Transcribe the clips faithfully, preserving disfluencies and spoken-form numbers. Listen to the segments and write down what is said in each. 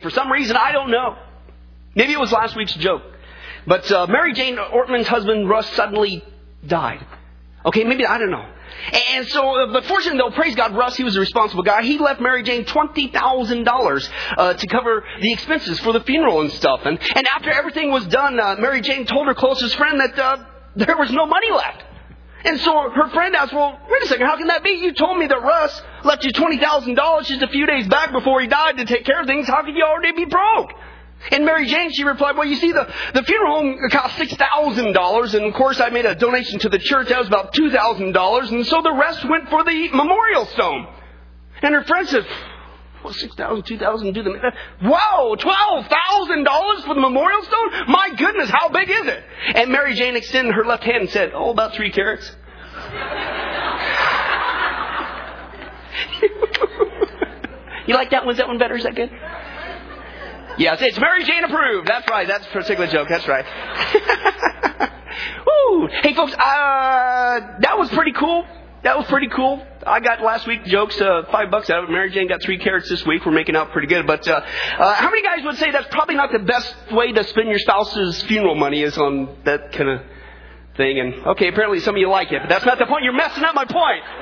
For some reason, I don't know. Maybe it was last week's joke. But uh, Mary Jane Ortman's husband, Russ, suddenly died. Okay, maybe, I don't know. And so, uh, but fortunately though, praise God, Russ, he was a responsible guy. He left Mary Jane twenty thousand dollars uh, to cover the expenses for the funeral and stuff. And, and after everything was done, uh, Mary Jane told her closest friend that uh, there was no money left. And so her friend asked, well, wait a second, how can that be? You told me that Russ left you twenty thousand dollars just a few days back before he died to take care of things. How could you already be broke? And Mary Jane, she replied, well, you see, the, the funeral home cost six thousand dollars. And, of course, I made a donation to the church. That was about two thousand dollars. And so the rest went for the memorial stone. And her friend said, well, six thousand dollars, two thousand dollars, do the math. Whoa, twelve thousand dollars for the memorial stone? My goodness, how big is it? And Mary Jane extended her left hand and said, oh, about three carats. You like that one? Is that one better? Is that good? Yes, it's Mary Jane approved. That's right. That's a particular joke. That's right. Woo! Hey, folks, uh, that was pretty cool. That was pretty cool. I got last week jokes, uh, five bucks out of it. Mary Jane got three carats this week. We're making out pretty good. But uh, uh, how many guys would say that's probably not the best way to spend your spouse's funeral money is on that kind of thing? And okay, apparently some of you like it, but that's not the point. You're messing up my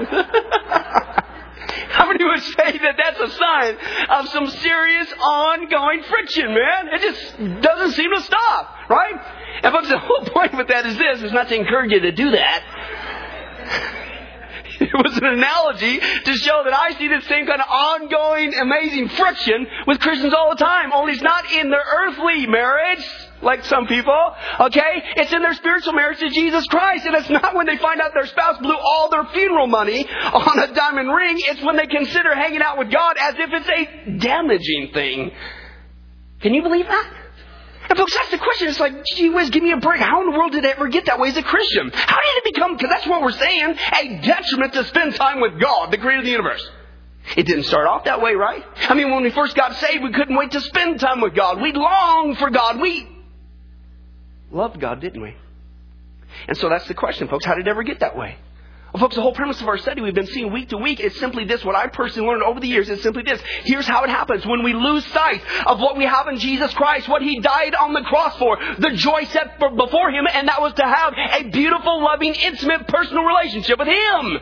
point. How many would say that that's a sign of some serious ongoing friction, man? It just doesn't seem to stop, right? And folks, the whole point with that is this, is not to encourage you to do that. It was an analogy to show that I see the same kind of ongoing, amazing friction with Christians all the time. Only it's not in their earthly marriage, like some people, okay? It's in their spiritual marriage to Jesus Christ. And it's not when they find out their spouse blew all their funeral money on a diamond ring. It's when they consider hanging out with God as if it's a damaging thing. Can you believe that? And folks, that's the question. It's like, gee whiz, give me a break. How in the world did I ever get that way as a Christian? How did it become, because that's what we're saying, a detriment to spend time with God, the creator of the universe? It didn't start off that way, right? I mean, when we first got saved, we couldn't wait to spend time with God. We longed for God. We loved God, didn't we? And so that's the question, folks. How did it ever get that way? Well, folks, the whole premise of our study we've been seeing week to week is simply this. What I personally learned over the years is simply this. Here's how it happens. When we lose sight of what we have in Jesus Christ, what He died on the cross for, the joy set for, before Him, and that was to have a beautiful, loving, intimate, personal relationship with Him,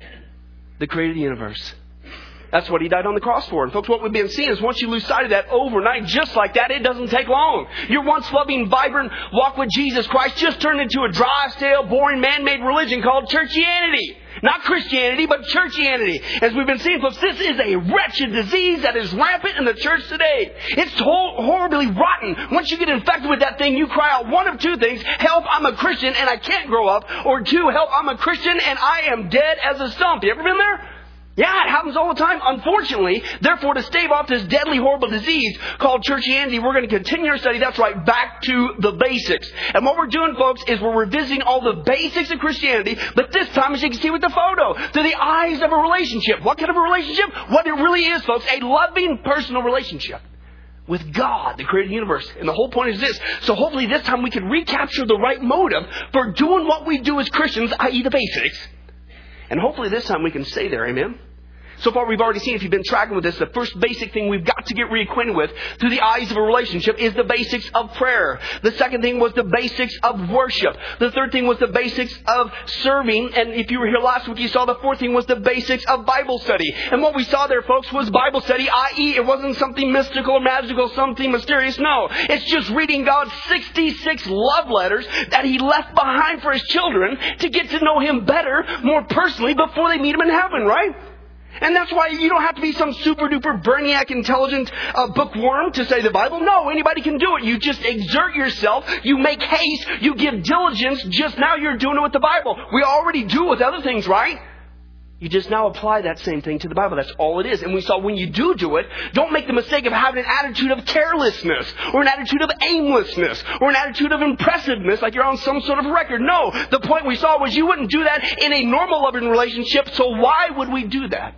the creator of the universe. That's what He died on the cross for. And folks, what we've been seeing is once you lose sight of that overnight, just like that, it doesn't take long. Your once loving, vibrant walk with Jesus Christ just turned into a dry, stale, boring, man-made religion called churchianity. Not Christianity, but churchianity. As we've been seeing, folks, this is a wretched disease that is rampant in the church today. It's horribly rotten. Once you get infected with that thing, you cry out one of two things. Help, I'm a Christian and I can't grow up. Or two, help, I'm a Christian and I am dead as a stump. You ever been there? Yeah, it happens all the time. Unfortunately, therefore, to stave off this deadly, horrible disease called churchianity, we're going to continue our study, that's right, back to the basics. And what we're doing, folks, is we're revisiting all the basics of Christianity, but this time, as you can see with the photo, through the eyes of a relationship. What kind of a relationship? What it really is, folks, a loving, personal relationship with God, the creator of the universe. And the whole point is this. So hopefully this time we can recapture the right motive for doing what we do as Christians, that is the basics. And hopefully this time we can stay there, amen? So far we've already seen, if you've been tracking with this, the first basic thing we've got to get reacquainted with through the eyes of a relationship is the basics of prayer. The second thing was the basics of worship. The third thing was the basics of serving. And if you were here last week, you saw the fourth thing was the basics of Bible study. And what we saw there, folks, was Bible study, that is it wasn't something mystical or magical, something mysterious. No, it's just reading God's sixty-six love letters that He left behind for His children to get to know Him better, more personally, before they meet Him in heaven, right? And that's why you don't have to be some super-duper brainiac, intelligent uh, bookworm to say the Bible. No, anybody can do it. You just exert yourself. You make haste. You give diligence. Just now you're doing it with the Bible. We already do it with other things, right? You just now apply that same thing to the Bible. That's all it is. And we saw when you do do it, don't make the mistake of having an attitude of carelessness or an attitude of aimlessness or an attitude of impressiveness like you're on some sort of record. No, the point we saw was you wouldn't do that in a normal loving relationship. So why would we do that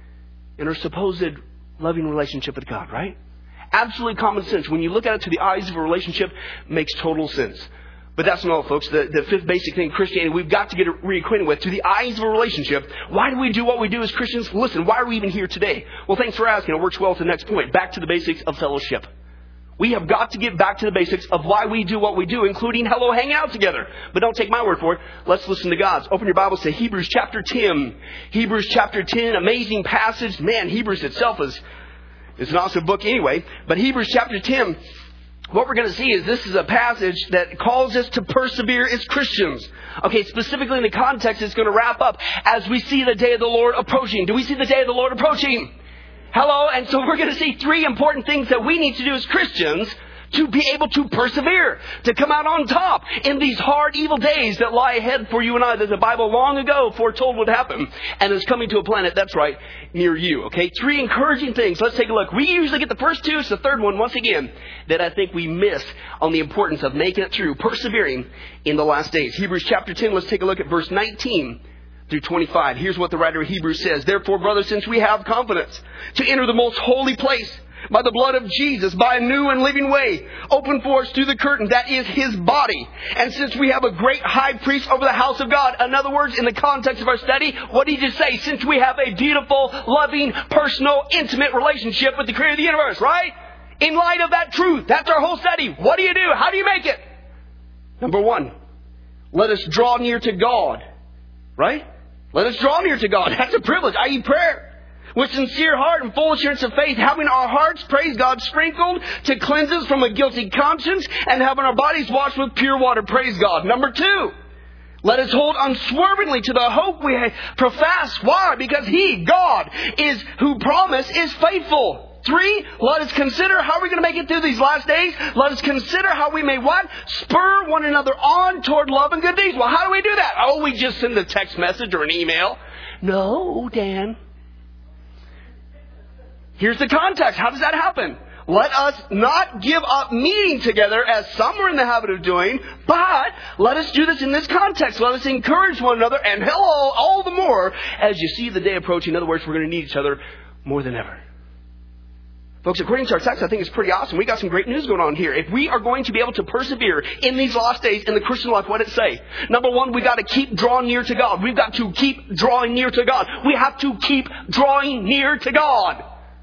in our supposed loving relationship with God, right? Absolutely common sense. When you look at it through the eyes of a relationship, it makes total sense. But that's not all, folks. The, the fifth basic thing in Christianity we've got to get reacquainted with through the eyes of a relationship. Why do we do what we do as Christians? Listen, why are we even here today? Well, thanks for asking. It works well with the next point. Back to the basics of fellowship. We have got to get back to the basics of why we do what we do, including, hello, hang out together. But don't take my word for it. Let's listen to God's. Open your Bibles to Hebrews chapter ten. Hebrews chapter ten, amazing passage. Man, Hebrews itself is, is an awesome book anyway. But Hebrews chapter ten, what we're going to see is this is a passage that calls us to persevere as Christians. Okay, specifically in the context, it's going to wrap up as we see the day of the Lord approaching. Do we see the day of the Lord approaching? Hello, and so we're going to see three important things that we need to do as Christians to be able to persevere, to come out on top in these hard, evil days that lie ahead for you and I, that the Bible long ago foretold would happen, and is coming to a planet, that's right, near you. Okay, three encouraging things. Let's take a look. We usually get the first two. It's the third one, once again, that I think we miss on the importance of making it through, persevering in the last days. Hebrews chapter ten, let's take a look at verse nineteen. Through twenty-five. Here's what the writer of Hebrews says. Therefore, brothers, since we have confidence to enter the most holy place by the blood of Jesus, by a new and living way, open for us through the curtain, that is His body. And since we have a great high priest over the house of God, in other words, in the context of our study, what did he just say? Since we have a beautiful, loving, personal, intimate relationship with the Creator of the universe, right? In light of that truth, that's our whole study. What do you do? How do you make it? Number one, let us draw near to God, right? Let us draw near to God. That's a privilege, that is prayer. With sincere heart and full assurance of faith, having our hearts, praise God, sprinkled to cleanse us from a guilty conscience, and having our bodies washed with pure water, praise God. Number two, let us hold unswervingly to the hope we profess. Why? Because He, God, is who promised, is faithful. Three, let us consider how we're going to make it through these last days. Let us consider how we may what? Spur one another on toward love and good deeds. Well, how do we do that? Oh, we just send a text message or an email. No, Dan. Here's the context. How does that happen? Let us not give up meeting together as some are in the habit of doing, but let us do this in this context. Let us encourage one another, and hello, all the more as you see the day approaching. In other words, we're going to need each other more than ever. Folks, according to our text, I think it's pretty awesome. We got some great news going on here. If we are going to be able to persevere in these last days in the Christian life, what did it say? Number one, we got to keep drawing near to God. We've got to keep drawing near to God. We have to keep drawing near to God.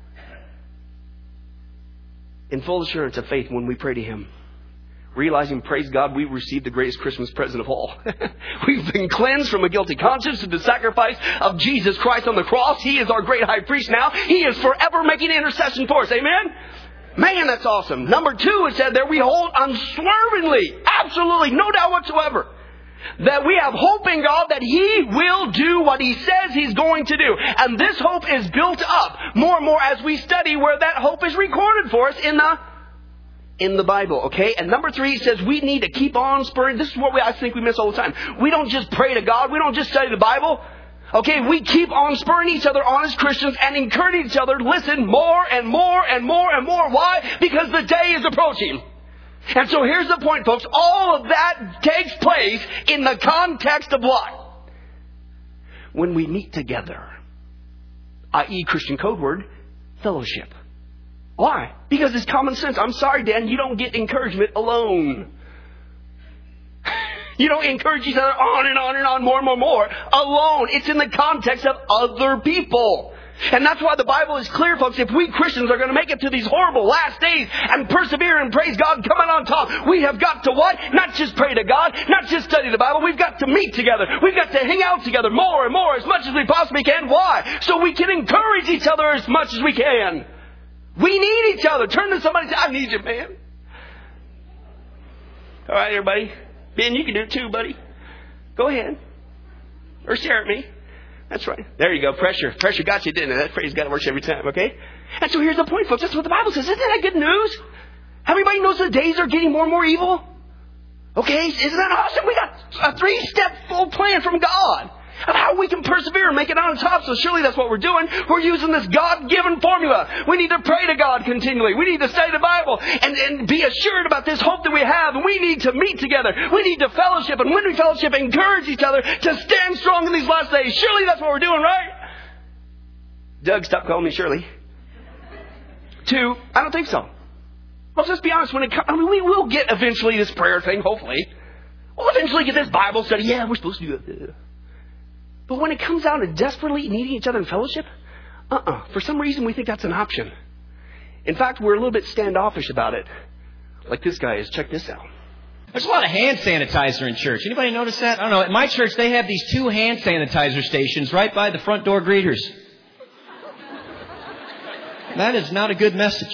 In full assurance of faith when we pray to Him. Realizing, praise God, we've received the greatest Christmas present of all. We've been cleansed from a guilty conscience through the sacrifice of Jesus Christ on the cross. He is our great high priest now. He is forever making intercession for us. Amen? Man, that's awesome. Number two, it said there, we hold unswervingly, absolutely, no doubt whatsoever, that we have hope in God that He will do what He says He's going to do. And this hope is built up more and more as we study where that hope is recorded for us in the in the Bible, okay? And number three, he says we need to keep on spurring. This is what we, I think we miss all the time. We don't just pray to God. We don't just study the Bible. Okay, we keep on spurring each other on as Christians and encouraging each other. Listen, more and more and more and more. Why? Because the day is approaching. And so here's the point, folks. All of that takes place in the context of what? When we meet together. that is, Christian code word, fellowship. Why? Because it's common sense. I'm sorry, Dan, you don't get encouragement alone. You don't encourage each other on and on and on, more and more and more, alone. It's in the context of other people. And that's why the Bible is clear, folks. If we Christians are going to make it to these horrible last days and persevere and praise God coming on top, we have got to what? Not just pray to God, not just study the Bible. We've got to meet together. We've got to hang out together more and more as much as we possibly can. Why? So we can encourage each other as much as we can. We need each other. Turn to somebody and say, I need you, man. All right, everybody. Ben, you can do it too, buddy. Go ahead. Or stare at me. That's right. There you go. Pressure. Pressure got you, didn't it? That phrase got to work every time, okay? And so here's the point, folks. That's what the Bible says. Isn't that good news? Everybody knows the days are getting more and more evil. Okay? Isn't that awesome? We got a three-step full plan from God of how we can persevere and make it on top. So surely that's what we're doing. We're using this God-given formula. We need to pray to God continually. We need to study the Bible and, and be assured about this hope that we have. And we need to meet together. We need to fellowship. And when we fellowship, encourage each other to stand strong in these last days. Surely that's what we're doing, right? Doug, stop calling me Shirley. Two, I don't think so. Well, let's be honest. When it comes, I mean, we will get eventually this prayer thing, hopefully. We'll eventually get this Bible study. Yeah, we're supposed to do that. But when it comes down to desperately needing each other in fellowship, uh-uh. For some reason, we think that's an option. In fact, we're a little bit standoffish about it. Like this guy is. Check this out. There's a lot of hand sanitizer in church. Anybody notice that? I don't know. At my church, they have these two hand sanitizer stations right by the front door greeters. That is not a good message.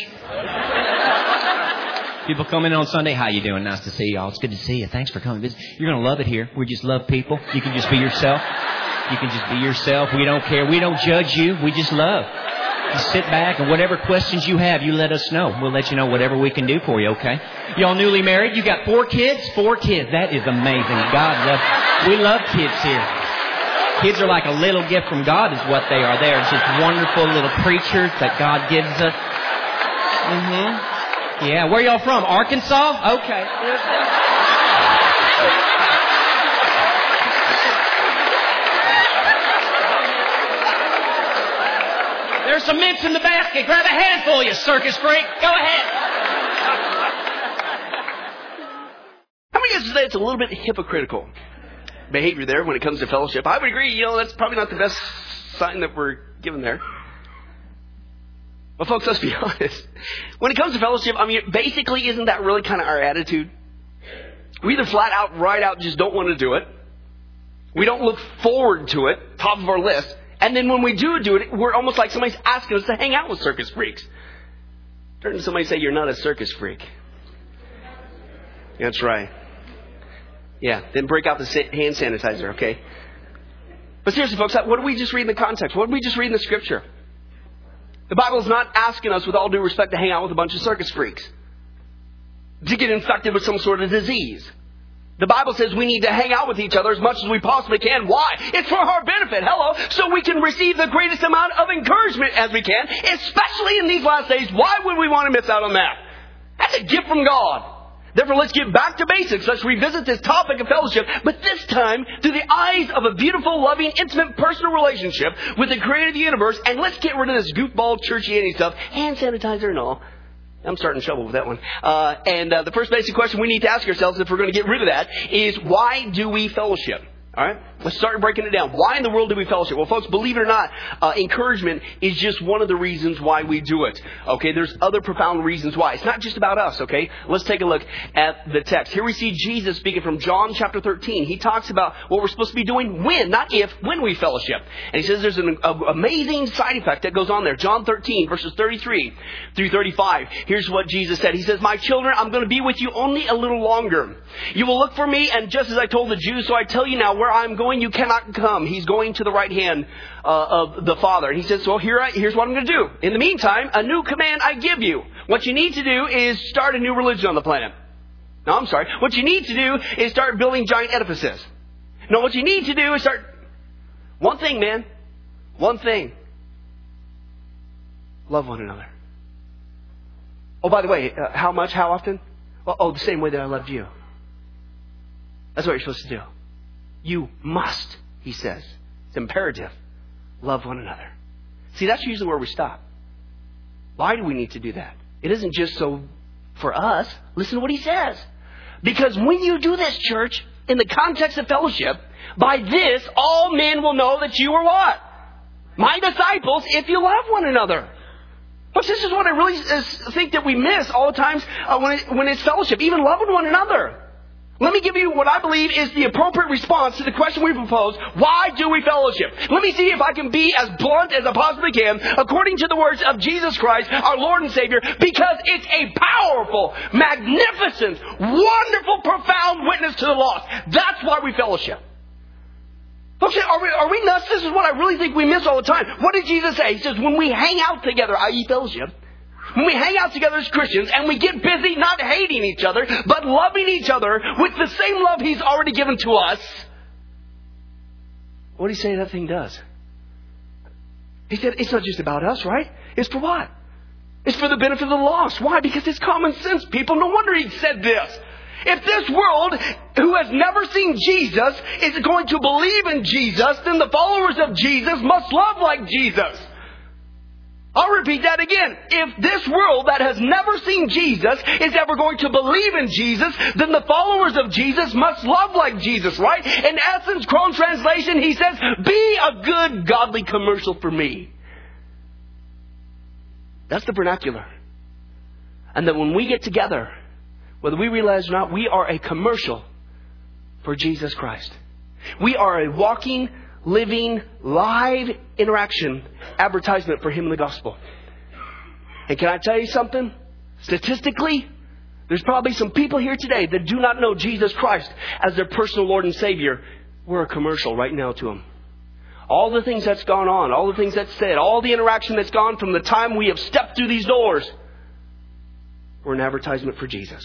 People come in on Sunday. How you doing? Nice to see y'all. It's good to see you. Thanks for coming. You're going to love it here. We just love people. You can just be yourself. You can just be yourself. We don't care. We don't judge you. We just love. You sit back and whatever questions you have, you let us know. We'll let you know whatever we can do for you, okay? Y'all newly married? You got four kids? Four kids. That is amazing. God loves. We love kids here. Kids are like a little gift from God is what they are. They are just wonderful little creatures that God gives us. Mm-hmm. Yeah. Where y'all from? Arkansas? Okay. There's some mints in the basket. Grab a handful, you circus freak. Go ahead. How many of you say it's a little bit hypocritical behavior there when it comes to fellowship? I would agree, you know, that's probably not the best sign that we're given there. But folks, let's be honest. When it comes to fellowship, I mean, basically, isn't that really kind of our attitude? We either flat out, right out, just don't want to do it. We don't look forward to it, top of our list. And then when we do do it, we're almost like somebody's asking us to hang out with circus freaks. Turn to somebody and say, you're not a circus freak. That's right. Yeah, then break out the hand sanitizer, okay? But seriously, folks, what do we just read in the context? What do we just read in the Scripture? The Bible is not asking us, with all due respect, to hang out with a bunch of circus freaks, to get infected with some sort of disease. The Bible says we need to hang out with each other as much as we possibly can. Why? It's for our benefit. Hello. So we can receive the greatest amount of encouragement as we can, especially in these last days. Why would we want to miss out on that? That's a gift from God. Therefore, let's get back to basics. Let's revisit this topic of fellowship, but this time through the eyes of a beautiful, loving, intimate, personal relationship with the Creator of the universe. And let's get rid of this goofball, churchianity stuff, hand sanitizer and all. I'm starting trouble with that one. Uh, and uh, the first basic question we need to ask ourselves, if we're going to get rid of that, is why do we fellowship? All right, let's start breaking it down. Why in the world do we fellowship? Well, folks, believe it or not, uh, encouragement is just one of the reasons why we do it. Okay, there's other profound reasons why. It's not just about us, okay? Let's take a look at the text. Here we see Jesus speaking from John chapter thirteen. He talks about what we're supposed to be doing when, not if, when we fellowship. And he says there's an a, amazing side effect that goes on there. John thirteen, verses thirty-three through thirty-five. Here's what Jesus said. He says, my children, I'm going to be with you only a little longer. You will look for me, and just as I told the Jews, so I tell you now, where I'm going, you cannot come. He's going to the right hand uh, of the Father. And he says, well, here I, here's what I'm going to do. In the meantime, a new command I give you. What you need to do is start a new religion on the planet. No, I'm sorry. What you need to do is start building giant edifices. No, what you need to do is start... One thing, man. One thing. Love one another. Oh, by the way, uh, how much, how often? Well, oh, the same way that I loved you. That's what you're supposed to do. You must, he says. It's imperative. Love one another. See, that's usually where we stop. Why do we need to do that? It isn't just so for us. Listen to what he says. Because when you do this, church, in the context of fellowship, by this, all men will know that you are what? My disciples, if you love one another. Folks, this is what I really think that we miss all the times uh, when, it, when it's fellowship, even loving one another. Let me give you what I believe is the appropriate response to the question we propose. Why do we fellowship? Let me see if I can be as blunt as I possibly can, according to the words of Jesus Christ, our Lord and Savior, because it's a powerful, magnificent, wonderful, profound witness to the lost. That's why we fellowship. Folks, are we, are we nuts? This is what I really think we miss all the time. What did Jesus say? He says, when we hang out together, that is fellowship, when we hang out together as Christians and we get busy not hating each other, but loving each other with the same love He's already given to us, what did He say that thing does? He said, it's not just about us, right? It's for what? It's for the benefit of the lost. Why? Because it's common sense, people. No wonder He said this. If this world, who has never seen Jesus, is going to believe in Jesus, then the followers of Jesus must love like Jesus. I'll repeat that again. If this world that has never seen Jesus is ever going to believe in Jesus, then the followers of Jesus must love like Jesus, right? In essence, Crone translation, he says, be a good, godly commercial for me. That's the vernacular. And that when we get together, whether we realize or not, we are a commercial for Jesus Christ. We are a walking, living, live interaction advertisement for Him and the gospel. And can I tell you something? Statistically, there's probably some people here today that do not know Jesus Christ as their personal Lord and Savior. We're a commercial right now to Him. All the things that's gone on, all the things that's said, all the interaction that's gone from the time we have stepped through these doors, we're an advertisement for Jesus.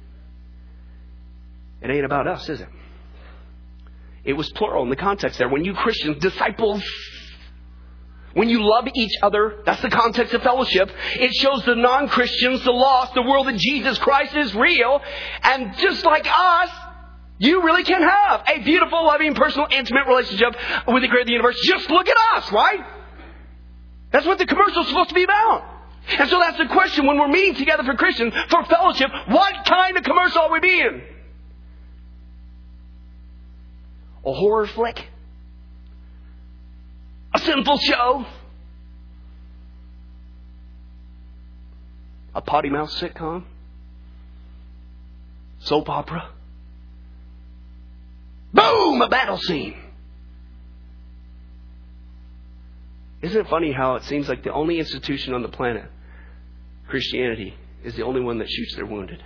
It ain't about us, is it? It was plural in the context there. When you Christians, disciples, when you love each other, that's the context of fellowship. It shows the non-Christians, the lost, the world that Jesus Christ is real. And just like us, you really can have a beautiful, loving, personal, intimate relationship with the Creator of the universe. Just look at us, right? That's what the commercial is supposed to be about. And so that's the question when we're meeting together for Christians, for fellowship, what kind of commercial are we being? A horror flick? A sinful show? A potty mouth sitcom? Soap opera? Boom! A battle scene. Isn't it funny how it seems like the only institution on the planet, Christianity, is the only one that shoots their wounded?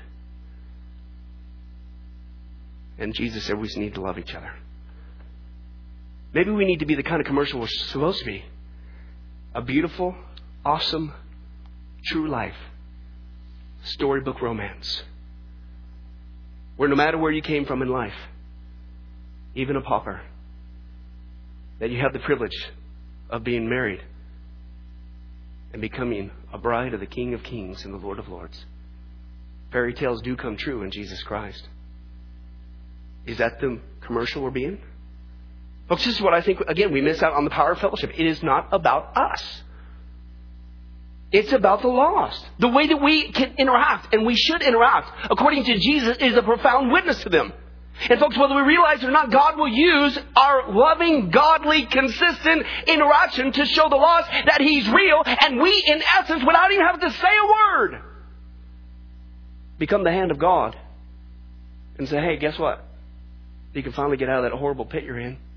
And Jesus said we need to love each other. Maybe we need to be the kind of commercial we're supposed to be. A beautiful, awesome, true life. Storybook romance. Where no matter where you came from in life, even a pauper, that you have the privilege of being married and becoming a bride of the King of Kings and the Lord of Lords. Fairy tales do come true in Jesus Christ. Is that the commercial we're being? Folks, this is what I think, again, we miss out on the power of fellowship. It is not about us. It's about the lost. The way that we can interact, and we should interact, according to Jesus, is a profound witness to them. And folks, whether we realize it or not, God will use our loving, godly, consistent interaction to show the lost that He's real. And we, in essence, without even having to say a word, become the hand of God. And say, hey, guess what? You can finally get out of that horrible pit you're in.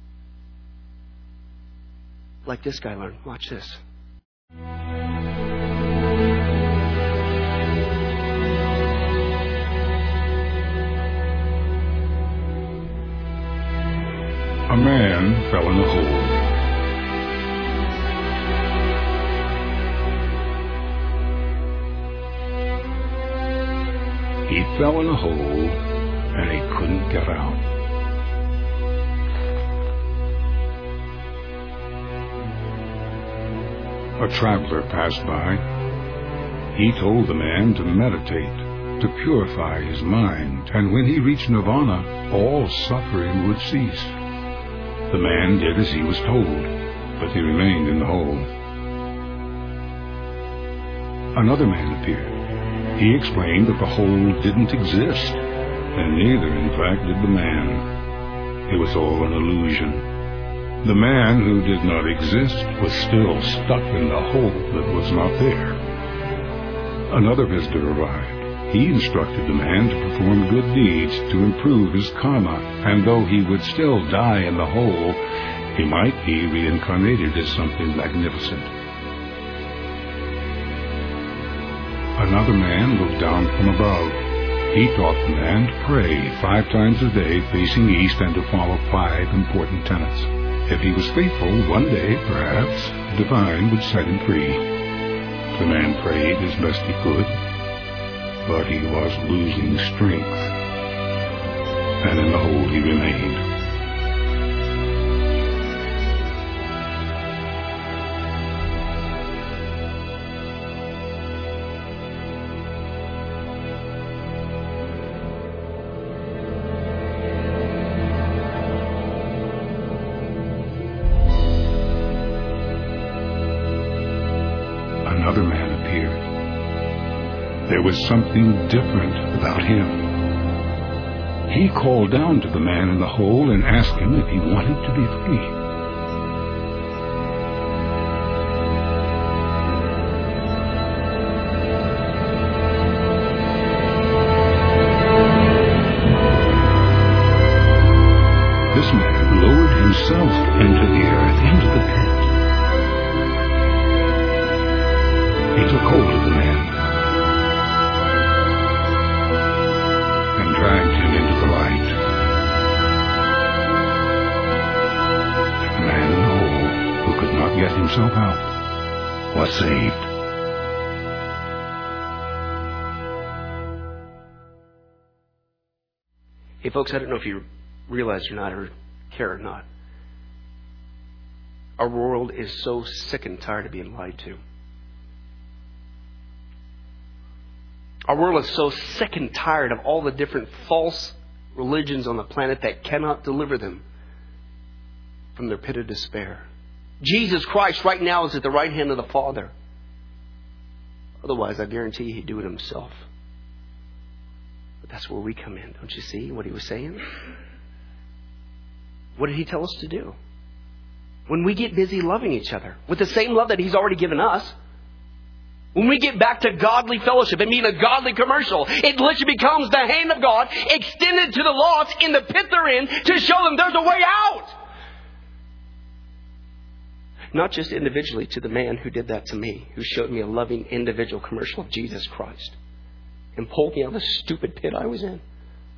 Like this guy learned. Watch this. A man fell in a hole. He fell in a hole and he couldn't get out. A traveler passed by. He told the man to meditate, to purify his mind, and when he reached nirvana, all suffering would cease. The man did as he was told, but he remained in the hole. Another man appeared. He explained that the hole didn't exist, and neither, in fact, did the man. It was all an illusion. The man who did not exist was still stuck in the hole that was not there. Another visitor arrived. He instructed the man to perform good deeds to improve his karma, and though he would still die in the hole, he might be reincarnated as something magnificent. Another man looked down from above. He taught the man to pray five times a day facing east and to follow five important tenets. If he was faithful, one day, perhaps, the divine would set him free. The man prayed as best he could, but he was losing strength, and in the hole he remained. Another man appeared. There was something different about him. He called down to the man in the hole and asked him if he wanted to be free. himself into the earth, into the pit. He took hold of the man and dragged him into the light. The man in the hole, who could not get himself out, was saved. Hey, folks, I don't know if you realize or not, or care or not. Our world is so sick and tired of being lied to. Our world is so sick and tired of all the different false religions on the planet that cannot deliver them from their pit of despair. Jesus Christ right now is at the right hand of the Father. Otherwise, I guarantee you he'd do it himself. But that's where we come in. Don't you see what he was saying? What did he tell us to do? When we get busy loving each other with the same love that he's already given us, when we get back to godly fellowship and being a godly commercial, it literally becomes the hand of God extended to the lost in the pit they're in to show them there's a way out. Not just individually to the man who did that to me, who showed me a loving individual commercial of Jesus Christ and pulled me out of the stupid pit I was in.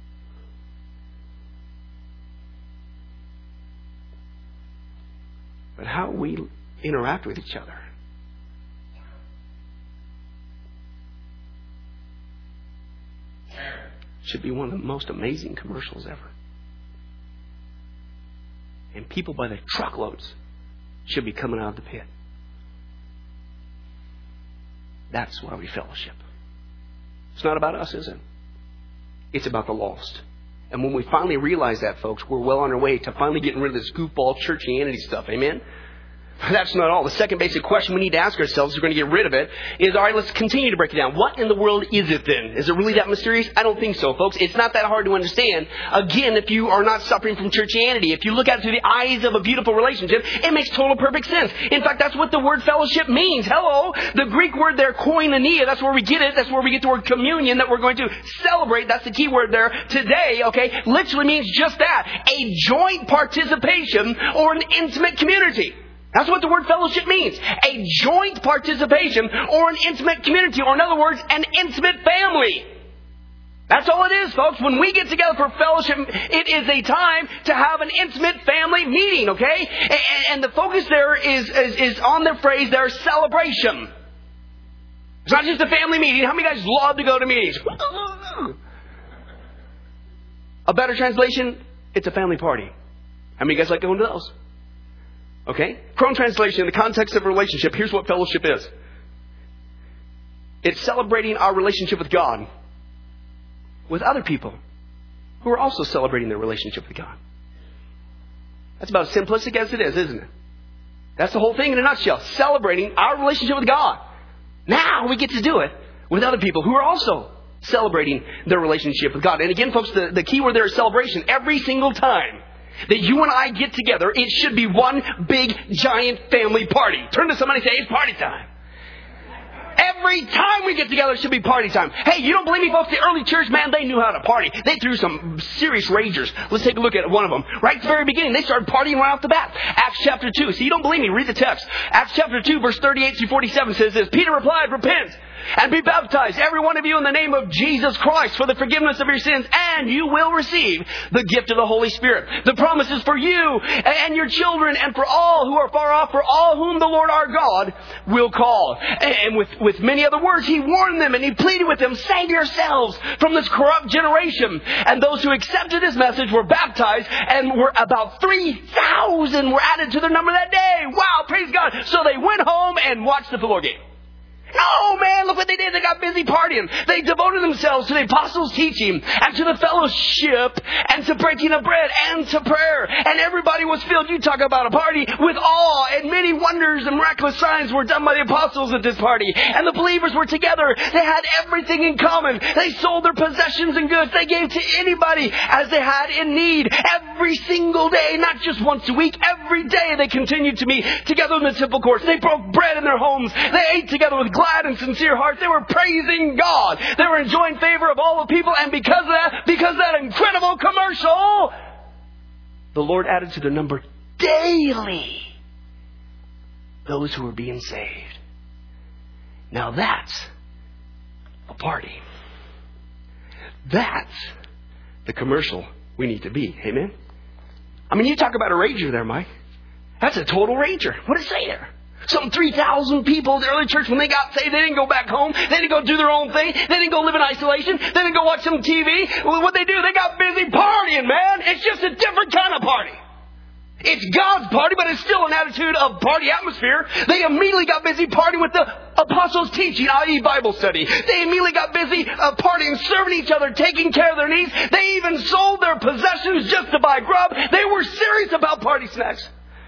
But how we interact with each other. Should be one of the most amazing commercials ever. And people by the truckloads should be coming out of the pit. That's why we fellowship. It's not about us, is it? It's about the lost. And when we finally realize that, folks, we're well on our way to finally getting rid of this goofball churchianity stuff. Amen? That's not all. The second basic question we need to ask ourselves, if we're going to get rid of it, is, all right, let's continue to break it down. What in the world is it then? Is it really that mysterious? I don't think so, folks. It's not that hard to understand. Again, if you are not suffering from churchianity, if you look at it through the eyes of a beautiful relationship, it makes total perfect sense. In fact, that's what the word fellowship means. Hello. The Greek word there, koinonia, that's where we get it. That's where we get the word communion that we're going to celebrate. That's the key word there today, okay? Literally means just that. A joint participation or an intimate community. That's what the word fellowship means. A joint participation or an intimate community, or in other words, an intimate family. That's all it is, folks. When we get together for fellowship, it is a time to have an intimate family meeting, okay? And the focus there is, is, is on the phrase there, celebration. It's not just a family meeting. How many guys love to go to meetings? A better translation, it's a family party. How many guys like going to those? Okay? Crone translation, in the context of a relationship, here's what fellowship is. It's celebrating our relationship with God with other people who are also celebrating their relationship with God. That's about as simplistic as it is, isn't it? That's the whole thing in a nutshell. Celebrating our relationship with God. Now we get to do it with other people who are also celebrating their relationship with God. And again, folks, the, the key word there is celebration. Every single time that you and I get together, it should be one big, giant family party. Turn to somebody and say, it's party time. Every time we get together, it should be party time. Hey, you don't believe me, folks? The early church, man, they knew how to party. They threw some serious ragers. Let's take a look at one of them. Right at the very beginning, they started partying right off the bat. Acts chapter two. See, you don't believe me? Read the text. Acts chapter two, verse thirty-eight through forty-seven says this. Peter replied, repent and be baptized, every one of you, in the name of Jesus Christ for the forgiveness of your sins, and you will receive the gift of the Holy Spirit. The promise is for you and your children and for all who are far off, for all whom the Lord our God will call. And with, with many other words, he warned them and he pleaded with them, save yourselves from this corrupt generation. And those who accepted his message were baptized, and were about three thousand were added to their number that day. Wow, praise God. So they went home and watched the football game. No, man, look what they did. They got busy partying. They devoted themselves to the apostles' teaching and to the fellowship and to breaking of bread and to prayer. And everybody was filled. You talk about a party with awe, and many wonders and miraculous signs were done by the apostles at this party. And the believers were together. They had everything in common. They sold their possessions and goods. They gave to anybody as they had in need. Every single day, not just once a week, every day they continued to meet together in the temple courts. They broke bread in their homes. They ate together with glad and sincere hearts. They were praising God. They were enjoying favor of all the people. And because of that, because of that incredible commercial, the Lord added to their number daily those who are being saved. Now that's a party. That's the commercial we need to be. Amen? I mean, you talk about a rager there, Mike. That's a total rager. What does it say there? Some three thousand people in the early church, when they got saved, they didn't go back home. They didn't go do their own thing. They didn't go live in isolation. They didn't go watch some T V. What they do, they got busy partying, man. It's just a different kind of party. It's God's party, but it's still an attitude of party atmosphere. They immediately got busy partying with the apostles' teaching, that is. Bible study. They immediately got busy uh, partying, serving each other, taking care of their needs. They even sold their possessions just to buy grub. They were serious about party snacks.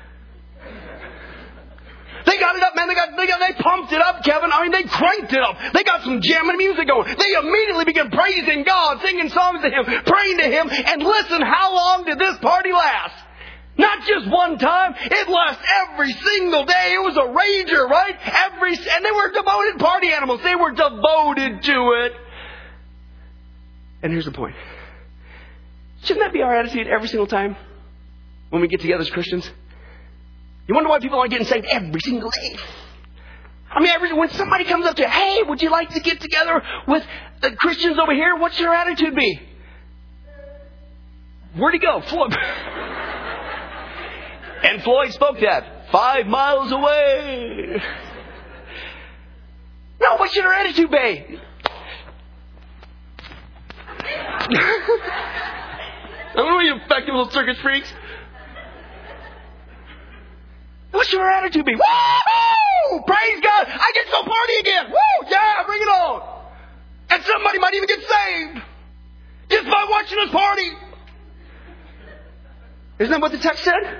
They got it up, man. They got, they got, they pumped it up, Kevin. I mean, they cranked it up. They got some jamming music going. They immediately began praising God, singing songs to Him, praying to Him. And listen, how long did this party last? Not just one time. It lasted every single day. It was a rager, right? Every, and they were devoted party animals. They were devoted to it. And here's the point. Shouldn't that be our attitude every single time when we get together as Christians? You wonder why people aren't getting saved every single day? I mean, every, when somebody comes up to you, hey, would you like to get together with the Christians over here? What's your attitude be? Where'd he go? Floyd. And Floyd spoke that five miles away. No, what should our attitude be? I don't know, you effective little circus freaks. What should our attitude be? Woo! Praise God! I get to party again! Woo! Yeah, bring it on! And somebody might even get saved just by watching us party. Isn't that what the text said?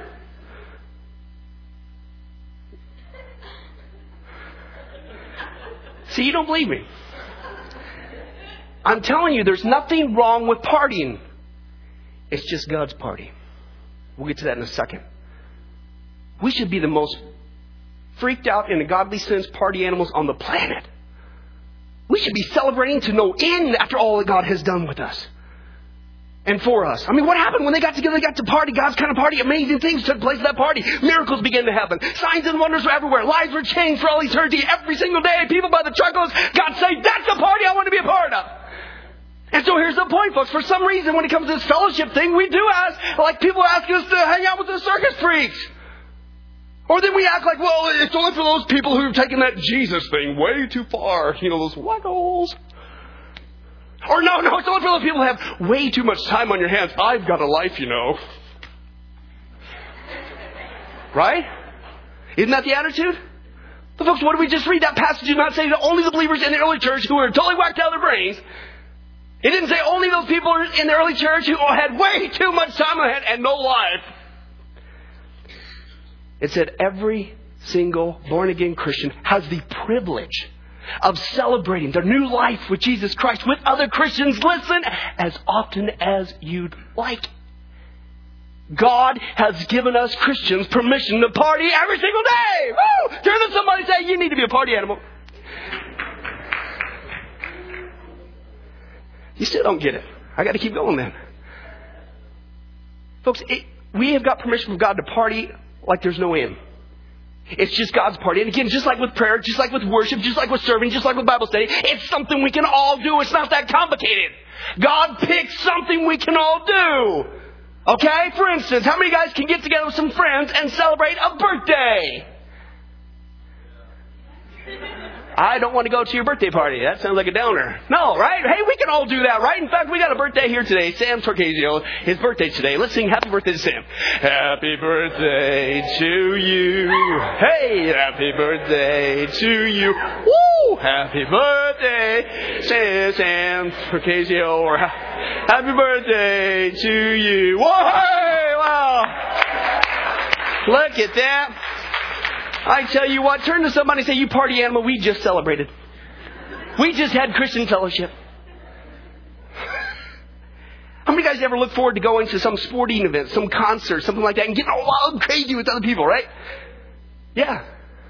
See, you don't believe me. I'm telling you, there's nothing wrong with partying. It's just God's party. We'll get to that in a second. We should be the most freaked out, in a godly sense, party animals on the planet. We should be celebrating to no end after all that God has done with us and for us. I mean, what happened when they got together? They got to party. God's kind of party. Amazing things took place at that party. Miracles began to happen. Signs and wonders were everywhere. Lives were changed for all eternity. Every single day, people by the truckloads got saved. That's the party I want to be a part of. And so here's the point, folks. For some reason, when it comes to this fellowship thing, we do ask, like people ask us to hang out with the circus freaks. Or then we act like, well, it's only for those people who've taken that Jesus thing way too far. You know, those wackos. Or no, no, it's only for those people who have way too much time on your hands. I've got a life, you know. Right? Isn't that the attitude? But folks, what did we just read? That passage did not say that only the believers in the early church who were totally whacked out of their brains. It didn't say only those people in the early church who had way too much time on their hands and no life. It said every single born-again Christian has the privilege of celebrating their new life with Jesus Christ with other Christians. Listen, as often as you'd like. God has given us Christians permission to party every single day. Woo! Turn to somebody and say, you need to be a party animal. You still don't get it. I got to keep going then. Folks, it, we have got permission from God to party like there's no end. It's just God's party. And again, just like with prayer, just like with worship, just like with serving, just like with Bible study, it's something we can all do. It's not that complicated. God picks something we can all do. Okay? For instance, how many guys can get together with some friends and celebrate a birthday? I don't want to go to your birthday party. That sounds like a downer. No, right? Hey, we can all do that, right? In fact, we got a birthday here today. Sam Torcasio, his birthday today. Let's sing happy birthday to Sam. Happy birthday to you. Hey, happy birthday to you. Woo! Happy birthday, Sam, Sam Torcasio. Or happy birthday to you. Whoa, hey, wow. Look at that. I tell you what, turn to somebody and say, you party animal, we just celebrated. We just had Christian fellowship. How many guys ever look forward to going to some sporting event, some concert, something like that, and getting all wild and crazy with other people, right? Yeah.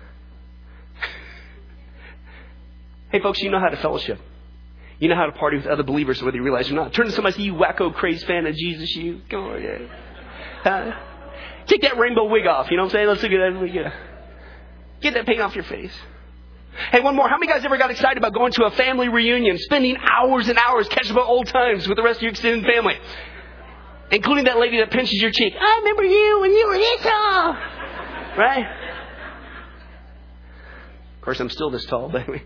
Hey, folks, you know how to fellowship. You know how to party with other believers, whether you realize it or not. Turn to somebody and say, you wacko crazy fan of Jesus, you. Come on, yeah. Uh, Take that rainbow wig off. You know what I'm saying? Let's look at that. Get, get that paint off your face. Hey, one more. How many guys ever got excited about going to a family reunion, spending hours and hours catching up old times with the rest of your extended family? Including that lady that pinches your cheek. I remember you when you were this tall. Right? Of course, I'm still this tall, but anyway.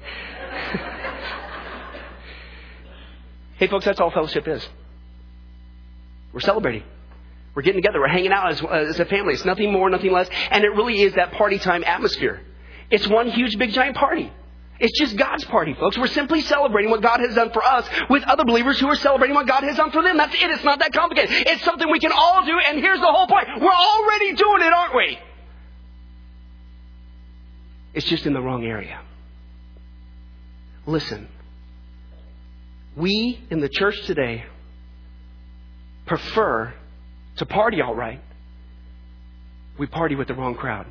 Hey, folks, that's all fellowship is. We're celebrating. We're getting together. We're hanging out as, as a family. It's nothing more, nothing less. And it really is that party time atmosphere. It's one huge, big, giant party. It's just God's party, folks. We're simply celebrating what God has done for us with other believers who are celebrating what God has done for them. That's it. It's not that complicated. It's something we can all do. And here's the whole point. We're already doing it, aren't we? It's just in the wrong area. Listen. We in the church today prefer to party all right. We party with the wrong crowd.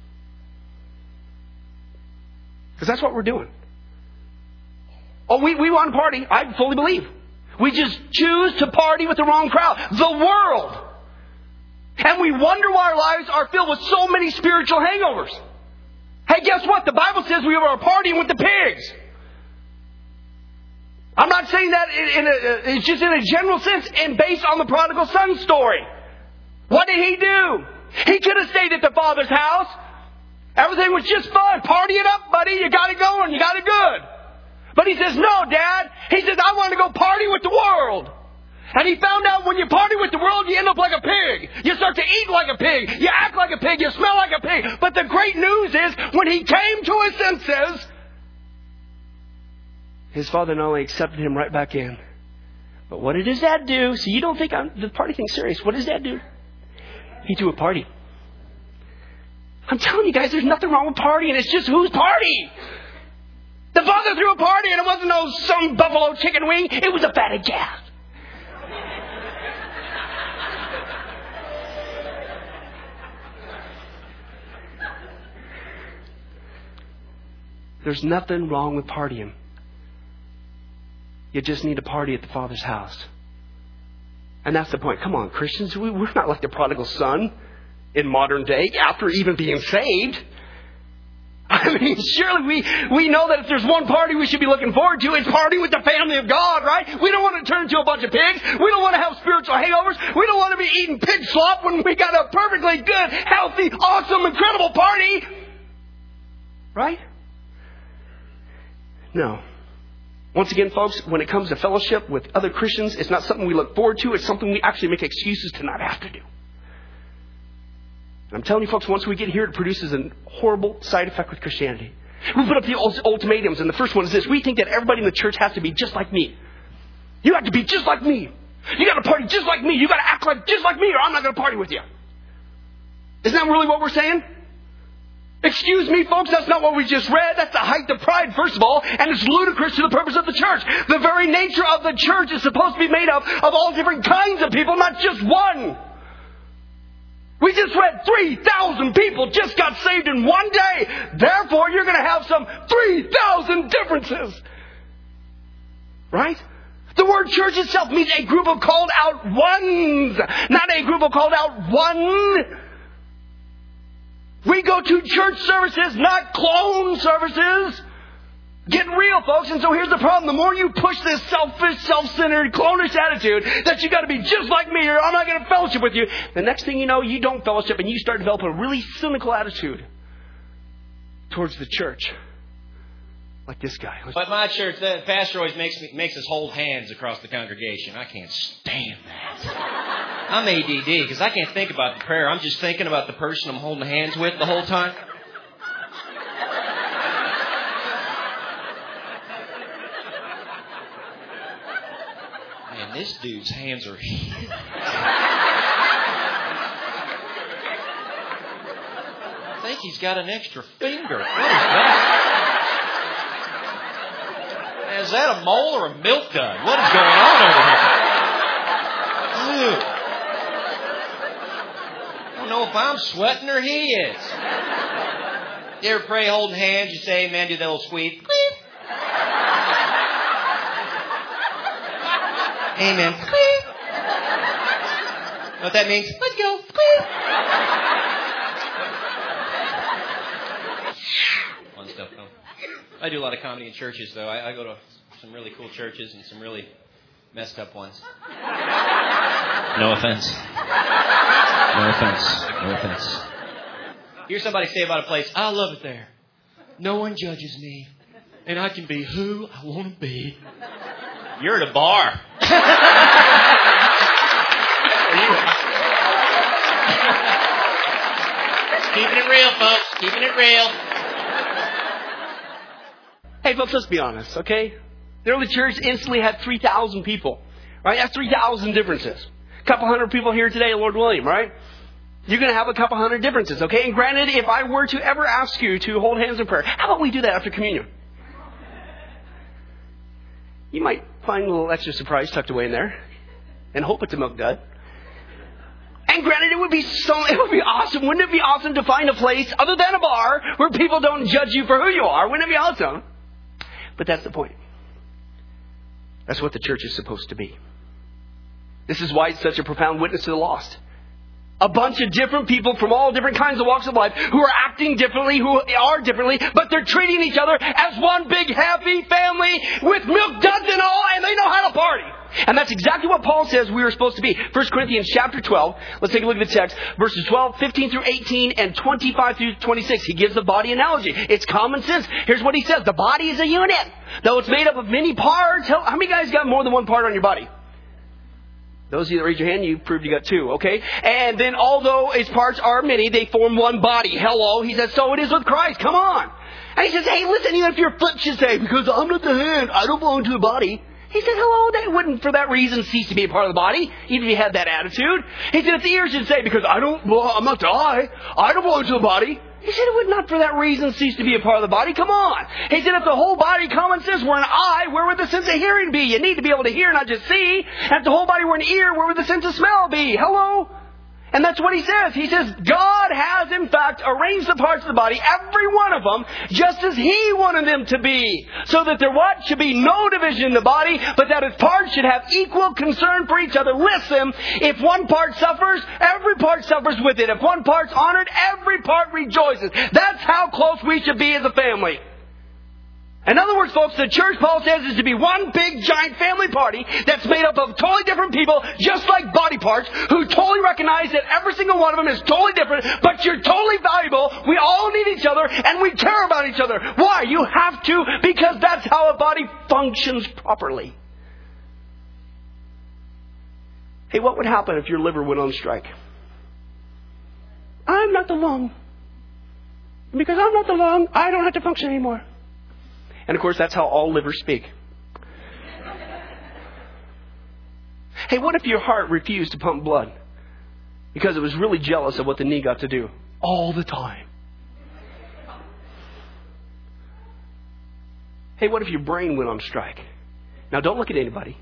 Because that's what we're doing. Oh, we, we want to party. I fully believe. We just choose to party with the wrong crowd. The world. And we wonder why our lives are filled with so many spiritual hangovers. Hey, guess what? The Bible says we were partying with the pigs. I'm not saying that in a, it's just in a general sense and based on the prodigal son story. What did he do? He could have stayed at the father's house. Everything was just fun. Party it up, buddy. You got it going. You got it good. But he says, no, Dad. He says, I want to go party with the world. And he found out when you party with the world, you end up like a pig. You start to eat like a pig. You act like a pig. You smell like a pig. But the great news is, when he came to his senses, his father not only accepted him right back in, but what did his dad do? So you don't think I'm, the party thing's serious. What does dad do? He threw a party. I'm telling you guys, there's nothing wrong with partying. It's just whose party? The father threw a party, and it wasn't no some buffalo chicken wing. It was a fatted calf. There's nothing wrong with partying. You just need to party at the Father's house. And that's the point. Come on, Christians. We, we're not like the prodigal son in modern day after even being saved. I mean, surely we, we know that if there's one party we should be looking forward to, it's party with the family of God, right? We don't want to turn into a bunch of pigs. We don't want to have spiritual hangovers. We don't want to be eating pig slop when we got a perfectly good, healthy, awesome, incredible party. Right? No. Once again, folks, when it comes to fellowship with other Christians, it's not something we look forward to. It's something we actually make excuses to not have to do. And I'm telling you, folks, once we get here, it produces a horrible side effect with Christianity. We put up the ultimatums, and the first one is this. We think that everybody in the church has to be just like me. You have to be just like me. You got to party just like me. You got to act like just like me, or I'm not going to party with you. Isn't that really what we're saying? Excuse me, folks, that's not what we just read. That's the height of pride, first of all, and it's ludicrous to the purpose of the church. The very nature of the church is supposed to be made up of all different kinds of people, not just one. We just read three thousand people just got saved in one day. Therefore, you're going to have some three thousand differences. Right? The word church itself means a group of called out ones, not a group of called out one. We go to church services, not clone services. Get real, folks. And so here's the problem. The more you push this selfish, self-centered, clonish attitude that you got to be just like me or I'm not going to fellowship with you, the next thing you know, you don't fellowship and you start developing a really cynical attitude towards the church. Like this guy. But my church, the pastor always makes me, makes us hold hands across the congregation. I can't stand that. I'm A D D because I can't think about the prayer. I'm just thinking about the person I'm holding hands with the whole time. Man, this dude's hands are huge. I think he's got an extra finger. What is that? Is that a mole or a milk dud? What is going on over here? Dude. I don't know if I'm sweating or he is. You ever pray holding hands? You say amen, do that little squeeze. Amen. What that means? Let go. me? Fun stuff, though. I do a lot of comedy in churches, though. I, I go to some really cool churches and some really messed up ones. No offense. No offense. No offense. Hear somebody say about a place, I love it there. No one judges me. And I can be who I want to be. You're at a bar. Keeping it real, folks. Keeping it real. Hey, folks, let's be honest, okay? The early church instantly had three thousand people, right? That's three thousand differences. A couple hundred people here today, Lord willing, right? You're going to have a couple hundred differences, okay? And granted, if I were to ever ask you to hold hands in prayer, how about we do that after communion? You might find a little extra surprise tucked away in there, and hope it's a milk dud. And granted, it would be so, it would be awesome. Wouldn't it be awesome to find a place other than a bar where people don't judge you for who you are? Wouldn't it be awesome? But that's the point. That's what the church is supposed to be. This is why it's such a profound witness to the lost. A bunch of different people from all different kinds of walks of life who are acting differently, who are differently, but they're treating each other as one big happy family with milk duds and all, and they know how to party. And that's exactly what Paul says we are supposed to be. First Corinthians chapter twelve. Let's take a look at the text. Verses twelve, fifteen through eighteen, and twenty-five through twenty-six. He gives the body analogy. It's common sense. Here's what he says. The body is a unit. Though it's made up of many parts. How many guys got more than one part on your body? Those of you that raise your hand, you proved you got two, okay? And then although its parts are many, they form one body. Hello. He says, so it is with Christ. Come on. And he says, hey, listen, even if your foot should say, because I'm not the hand, I don't belong to the body. He said, hello, that wouldn't for that reason cease to be a part of the body, even if you had that attitude. He said, if the ear should say, because I don't, well, I'm not the eye, I don't belong to the body. He said, it would not for that reason cease to be a part of the body. Come on. He said, if the whole body, common sense, were an eye, where would the sense of hearing be? You need to be able to hear, not just see. And if the whole body were an ear, where would the sense of smell be? Hello? And that's what he says. He says, God has, in fact, arranged the parts of the body, every one of them, just as He wanted them to be. So that there what? Should be no division in the body, but that its parts should have equal concern for each other. Listen, if one part suffers, every part suffers with it. If one part's honored, every part rejoices. That's how close we should be as a family. In other words, folks, the church, Paul says, is to be one big, giant family party that's made up of totally different people, just like body parts, who totally recognize that every single one of them is totally different, but you're totally valuable. We all need each other, and we care about each other. Why? You have to, because that's how a body functions properly. Hey, what would happen if your liver went on strike? I'm not the lung. Because I'm not the lung, I don't have to function anymore. And of course, that's how all livers speak. Hey, what if your heart refused to pump blood because it was really jealous of what the knee got to do all the time? Hey, what if your brain went on strike? Now, don't look at anybody.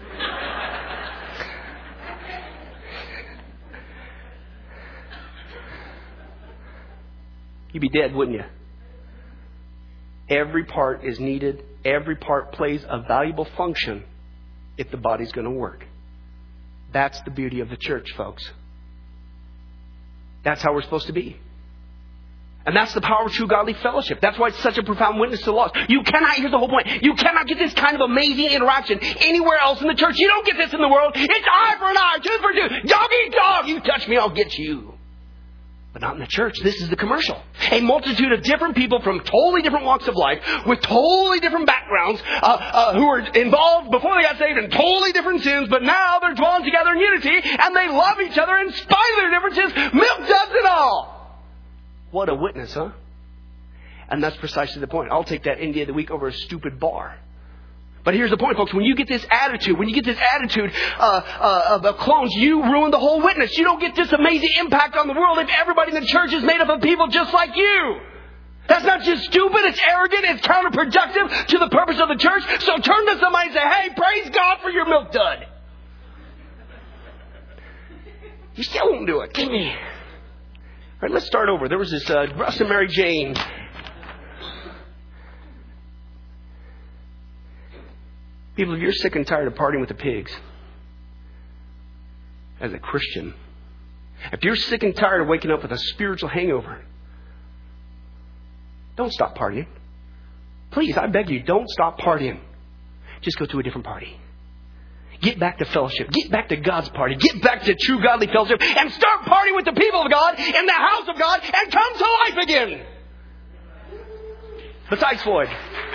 You'd be dead, wouldn't you? Every part is needed. Every part plays a valuable function if the body's going to work. That's the beauty of the church, folks. That's how we're supposed to be. And that's the power of true godly fellowship. That's why it's such a profound witness to the lost. You cannot, here's the whole point, you cannot get this kind of amazing interaction anywhere else in the church. You don't get this in the world. It's eye for an eye, tooth for tooth, dog eat dog. You touch me, I'll get you. But not in the church. This is the commercial. A multitude of different people from totally different walks of life with totally different backgrounds uh, uh, who were involved before they got saved in totally different sins, but now they're dwelling together in unity and they love each other in spite of their differences, milk duds and all. What a witness, huh? And that's precisely the point. I'll take that India of the week over a stupid bar. But here's the point, folks. When you get this attitude, when you get this attitude uh, uh, of clones, you ruin the whole witness. You don't get this amazing impact on the world if everybody in the church is made up of people just like you. That's not just stupid. It's arrogant. It's counterproductive to the purpose of the church. So turn to somebody and say, hey, praise God for your milk dud. You still won't do it. Give me. All right, let's start over. There was this uh, Russ and Mary Jane. People, if you're sick and tired of partying with the pigs, as a Christian, If you're sick and tired of waking up with a spiritual hangover, don't stop partying. Please, I beg you, don't stop partying. Just go to a different party. Get back to fellowship. Get back to God's party. Get back to true godly fellowship. And start partying with the people of God in the house of God and come to life again. Besides Floyd.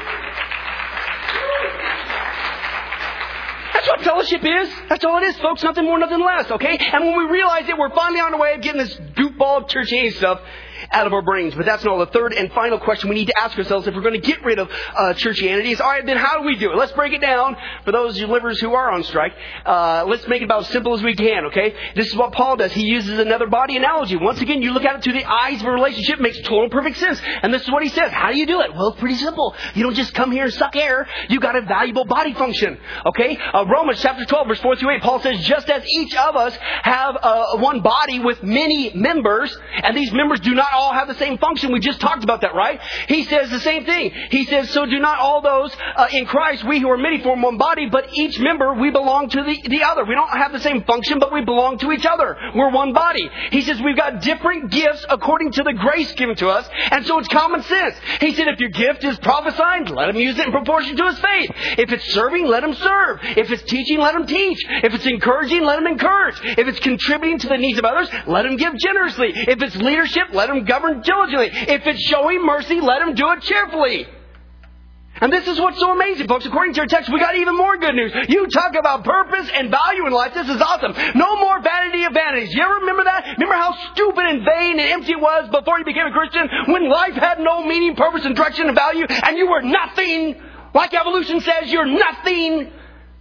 That's what fellowship is. That's all it is, folks. Nothing more, nothing less, okay? And when we realize it, we're finally on our way of getting this goofball church-age stuff out of our brains. But that's not all. The third and final question we need to ask ourselves if we're going to get rid of uh, churchianity is, all right, then how do we do it? Let's break it down for those livers who are on strike. Uh, let's make it about as simple as we can, okay? This is what Paul does. He uses another body analogy. Once again, you look at it through the eyes of a relationship. It makes total perfect sense. And this is what he says. How do you do it? Well, it's pretty simple. You don't just come here and suck air. You got a valuable body function, okay? Uh, Romans chapter twelve, verse four through eight, Paul says, just as each of us have uh, one body with many members, and these members do not all have the same function. We just talked about that, right? He says the same thing. He says, so do not all those uh, in Christ, we who are many, form one body, but each member, we belong to the, the other. We don't have the same function, but we belong to each other. We're one body. He says we've got different gifts according to the grace given to us, and so it's common sense. He said if your gift is prophesying, let him use it in proportion to his faith. If it's serving, let him serve. If it's teaching, let him teach. If it's encouraging, let him encourage. If it's contributing to the needs of others, let him give generously. If it's leadership, let him govern diligently. If it's showing mercy, let him do it cheerfully. And this is what's so amazing, folks. According to our text, we got even more good news. You talk about purpose and value in life. This is awesome. No more vanity of vanities. You ever remember that? Remember how stupid and vain and empty it was before you became a Christian? When life had no meaning, purpose, and direction and value, and you were nothing. Like evolution says, you're nothing.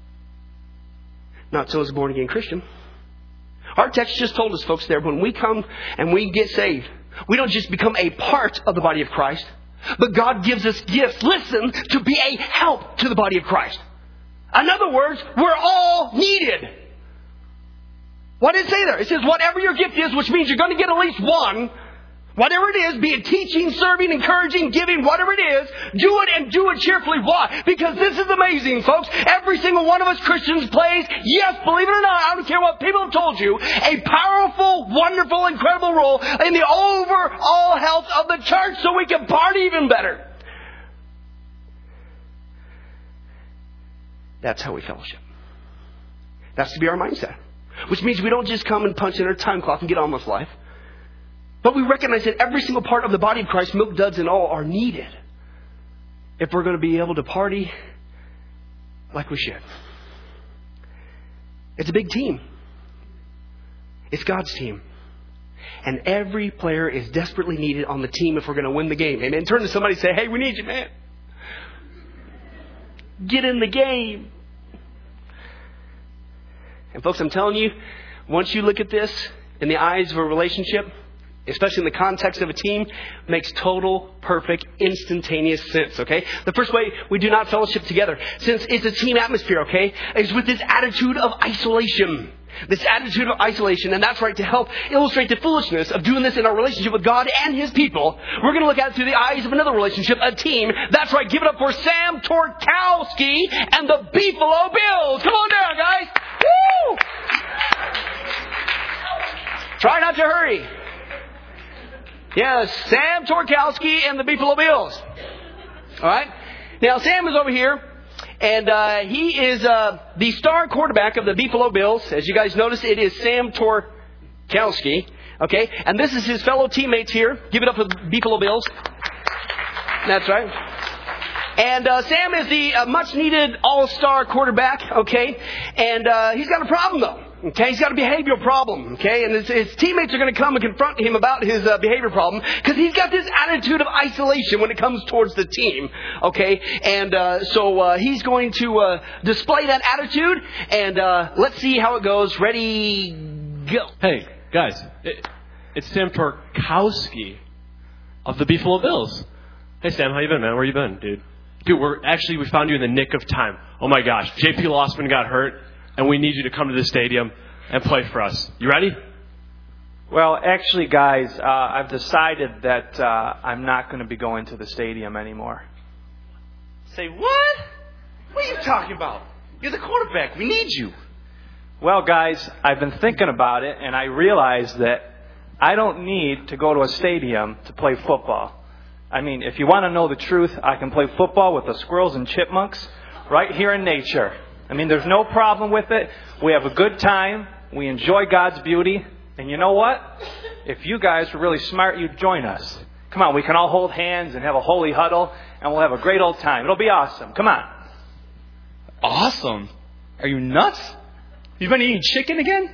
Not so as a born-again Christian. Our text just told us, folks, there, when we come and we get saved, we don't just become a part of the body of Christ, but God gives us gifts, listen, to be a help to the body of Christ. In other words, we're all needed. What did it say there? It says whatever your gift is, which means you're going to get at least one. Whatever it is, be it teaching, serving, encouraging, giving, whatever it is, do it and do it cheerfully. Why? Because this is amazing, folks. Every single one of us Christians plays, yes, believe it or not, I don't care what people have told you, a powerful, wonderful, incredible role in the overall health of the church so we can party even better. That's how we fellowship. That's to be our mindset. Which means we don't just come and punch in our time clock and get on with life. But we recognize that every single part of the body of Christ, milk duds and all, are needed if we're going to be able to party like we should. It's a big team. It's God's team. And every player is desperately needed on the team if we're going to win the game. Amen. Turn to somebody and say, hey, we need you, man. Get in the game. And folks, I'm telling you, once you look at this in the eyes of a relationship, especially in the context of a team, makes total, perfect, instantaneous sense, okay? The first way we do not fellowship together, since it's a team atmosphere, okay, is with this attitude of isolation. This attitude of isolation, and that's right, to help illustrate the foolishness of doing this in our relationship with God and His people, we're going to look at it through the eyes of another relationship, a team. That's right, give it up for Sam Torkowski and the Beefalo Bills. Come on down, guys. Woo! Try not to hurry. Yes, Sam Torkowski and the Beefalo Bills. All right. Now, Sam is over here, and uh, he is uh, the star quarterback of the Beefalo Bills. As you guys notice, it is Sam Torkowski. Okay, and this is his fellow teammates here. Give it up for the Beefalo Bills. That's right. And uh, Sam is the uh, much-needed all-star quarterback. Okay, and uh, he's got a problem though. Okay, he's got a behavioral problem, okay? And his, his teammates are going to come and confront him about his uh, behavior problem because he's got this attitude of isolation when it comes towards the team, okay? And uh, so uh, he's going to uh, display that attitude, and uh, let's see how it goes. Ready, go. Hey, guys, it, it's Sam Torkowski of the Beefalo Bills. Hey, Sam, how you been, man? Where you been, dude? Dude, we're actually, we found you in the nick of time. Oh, my gosh, J P Lossman got hurt. And we need you to come to the stadium and play for us. You ready? Well, actually, guys, uh, I've decided that uh, I'm not going to be going to the stadium anymore. Say what? What are you talking about? You're the quarterback. We need you. Well, guys, I've been thinking about it, and I realized that I don't need to go to a stadium to play football. I mean, if you want to know the truth, I can play football with the squirrels and chipmunks right here in nature. I mean, there's no problem with it. We have a good time. We enjoy God's beauty. And you know what? If you guys were really smart, you'd join us. Come on, we can all hold hands and have a holy huddle, and we'll have a great old time. It'll be awesome. Come on. Awesome? Are you nuts? You've been eating chicken again?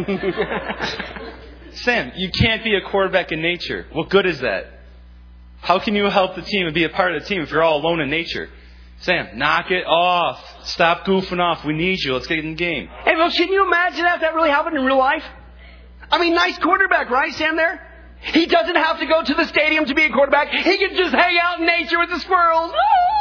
Sam, you can't be a quarterback in nature. What good is that? How can you help the team and be a part of the team if you're all alone in nature? Sam, knock it off. Stop goofing off. We need you. Let's get in the game. Hey, well, can you imagine that if that really happened in real life? I mean, nice quarterback, right, Sam, there? He doesn't have to go to the stadium to be a quarterback. He can just hang out in nature with the squirrels.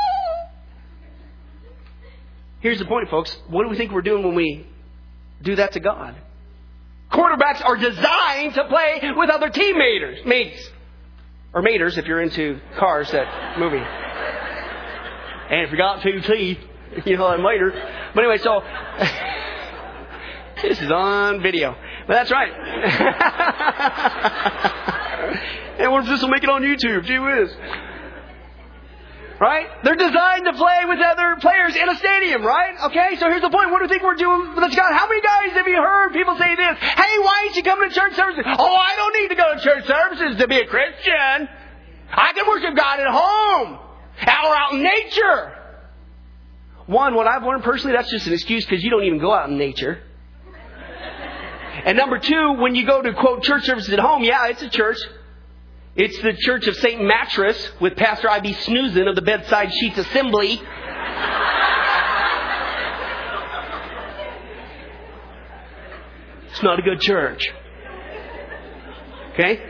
Here's the point, folks. What do we think we're doing when we do that to God? Quarterbacks are designed to play with other teammates. Mates. Or maters, if you're into Cars, that movie. And if you got two teeth, you know, that later. But anyway, so... this is on video. But that's right. And what if this will make it on YouTube? Gee whiz. Right? They're designed to play with other players in a stadium, right? Okay, so here's the point. What do you think we're doing with God? How many guys have you heard people say this? Hey, why ain't you coming to church services? Oh, I don't need to go to church services to be a Christian. I can worship God at home. Or out in nature. One, what I've learned personally, that's just an excuse because you don't even go out in nature. And number two, when you go to, quote, church services at home, yeah, it's a church. It's the Church of Saint Mattress with Pastor I B Snoozin of the Bedside Sheets Assembly. It's not a good church. Okay?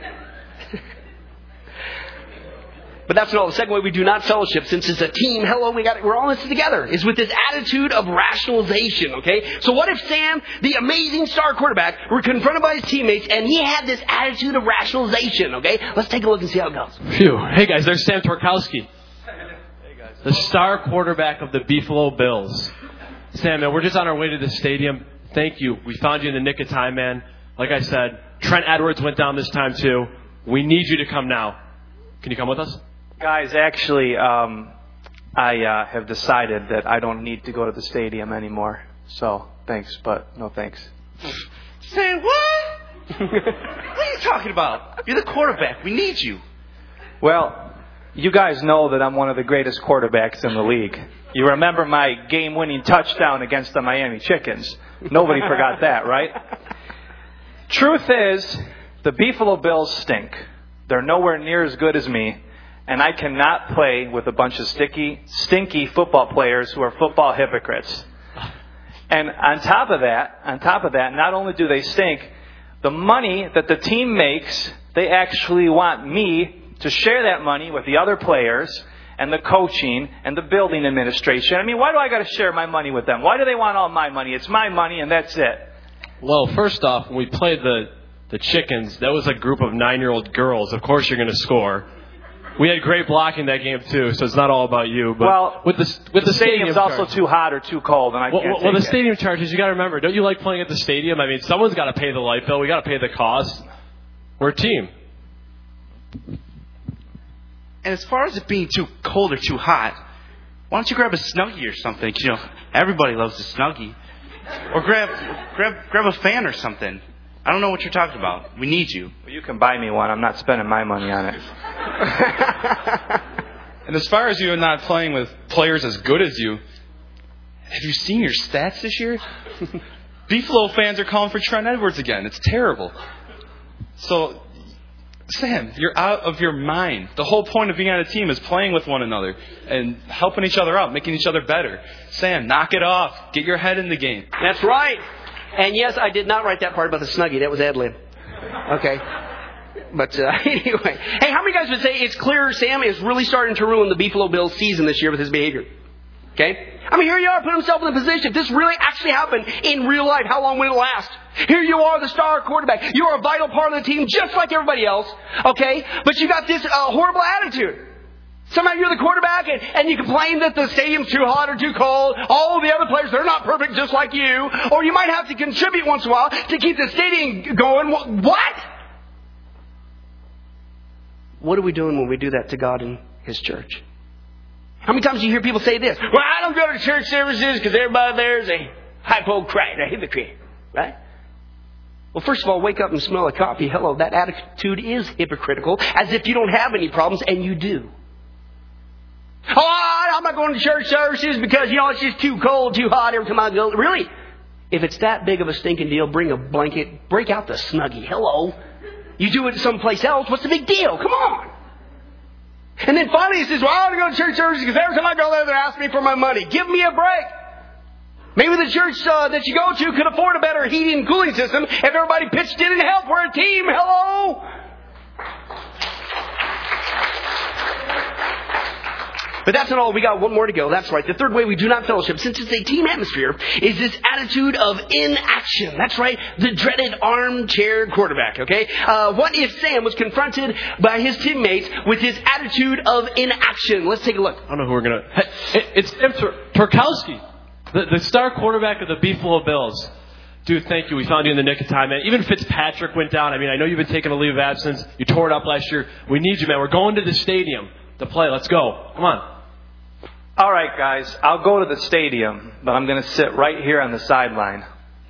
But that's not the second way we do not fellowship, since it's a team. Hello, we got we're all in this together. Is with this attitude of rationalization. Okay, so what if Sam, the amazing star quarterback, were confronted by his teammates and he had this attitude of rationalization? Okay, let's take a look and see how it goes. Phew. Hey guys, there's Sam Torkowski, hey guys. The star quarterback of the Buffalo Bills. Sam, man, we're just on our way to the stadium. Thank you. We found you in the nick of time, man. Like I said, Trent Edwards went down this time too. We need you to come now. Can you come with us? Guys, actually, um, I uh, have decided that I don't need to go to the stadium anymore. So, thanks, but no thanks. Say what? What are you talking about? You're the quarterback. We need you. Well, you guys know that I'm one of the greatest quarterbacks in the league. You remember my game-winning touchdown against the Miami Chickens. Nobody forgot that, right? Truth is, the Buffalo Bills stink. They're nowhere near as good as me. And I cannot play with a bunch of sticky, stinky football players who are football hypocrites. And on top of that, on top of that, not only do they stink, the money that the team makes, they actually want me to share that money with the other players and the coaching and the building administration. I mean, why do I got to share my money with them? Why do they want all my money? It's my money and that's it. Well, first off, when we played the, the Chickens, that was a group of nine-year-old girls. Of course you're going to score. We had great blocking that game too, so it's not all about you. But well, with the with the, the stadium's stadium also charge, too hot or too cold, and I well, can't. Well, take the it. stadium charges, you got to remember. Don't you like playing at the stadium? I mean, someone's got to pay the light bill. We got to pay the cost. We're a team. And as far as it being too cold or too hot, why don't you grab a Snuggie or something? You know, everybody loves a Snuggie. Or grab grab grab a fan or something. I don't know what you're talking about. We need you. Well, you can buy me one. I'm not spending my money on it. And as far as you not playing with players as good as you, have you seen your stats this year? Buffalo fans are calling for Trent Edwards again. It's terrible. So, Sam, you're out of your mind. The whole point of being on a team is playing with one another and helping each other out, making each other better. Sam, knock it off. Get your head in the game. That's right. And yes, I did not write that part about the Snuggie. That was ad-lib. Okay. But uh, anyway. Hey, how many guys would say it's clear Sam is really starting to ruin the Buffalo Bills season this year with his behavior? Okay? I mean, here you are putting himself in a position. If this really actually happened in real life, how long would it last? Here you are, the star quarterback. You are a vital part of the team just like everybody else. Okay? But you got this uh, horrible attitude. Somehow you're the quarterback and, and you complain that the stadium's too hot or too cold. All the other players, they're not perfect just like you. Or you might have to contribute once in a while to keep the stadium going. What? What are we doing when we do that to God and His church? How many times do you hear people say this? Well, I don't go to church services because everybody there is a hypocrite, a hypocrite. Right? Well, first of all, wake up and smell a coffee. Hello, that attitude is hypocritical, as if you don't have any problems, and you do. Oh, I'm not going to church services because, you know, it's just too cold, too hot every time I go. Really? If it's that big of a stinking deal, bring a blanket, break out the Snuggie. Hello. You do it someplace else, what's the big deal? Come on. And then finally he says, well, I want to go to church services because every time I go there, they ask me for my money. Give me a break. Maybe the church uh, that you go to could afford a better heating and cooling system if everybody pitched in and helped. We're a team. Hello. But that's not all. We got one more to go. That's right. The third way we do not fellowship, since it's a team atmosphere, is this attitude of inaction. That's right. The dreaded armchair quarterback. Okay. Uh, what if Sam was confronted by his teammates with his attitude of inaction? Let's take a look. I don't know who we're gonna. Hey, it's Tim Turkowski, the, the star quarterback of the Buffalo Bills. Dude, thank you. We found you in the nick of time, man. Even Fitzpatrick went down. I mean, I know you've been taking a leave of absence. You tore it up last year. We need you, man. We're going to the stadium to play. Let's go. Come on. All right, guys. I'll go to the stadium, but I'm going to sit right here on the sideline.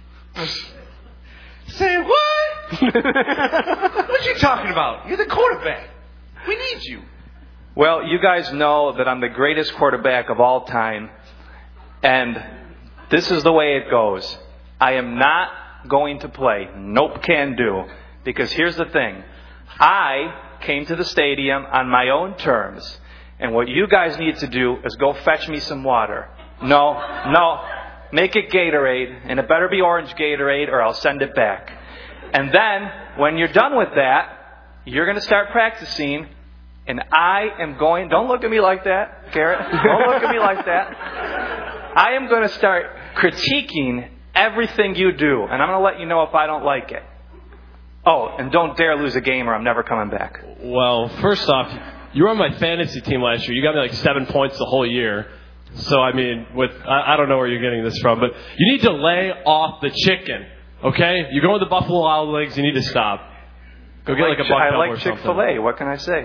Say what? What are you talking about? You're the quarterback. We need you. Well, you guys know that I'm the greatest quarterback of all time, and this is the way it goes. I am not going to play. Nope, can do. Because here's the thing. I came to the stadium on my own terms. And what you guys need to do is go fetch me some water. No, no. Make it Gatorade. And it better be orange Gatorade or I'll send it back. And then, when you're done with that, you're going to start practicing. And I am going... Don't look at me like that, Garrett. Don't look at me like that. I am going to start critiquing everything you do. And I'm going to let you know if I don't like it. Oh, and don't dare lose a game or I'm never coming back. Well, first off, you were on my fantasy team last year. You got me like seven points the whole year. So, I mean, with I, I don't know where you're getting this from, but you need to lay off the chicken, okay? You go with the Buffalo Wild Wings, you need to stop. Go get like, like a buck I double like or something. Chick-fil-A. What can I say?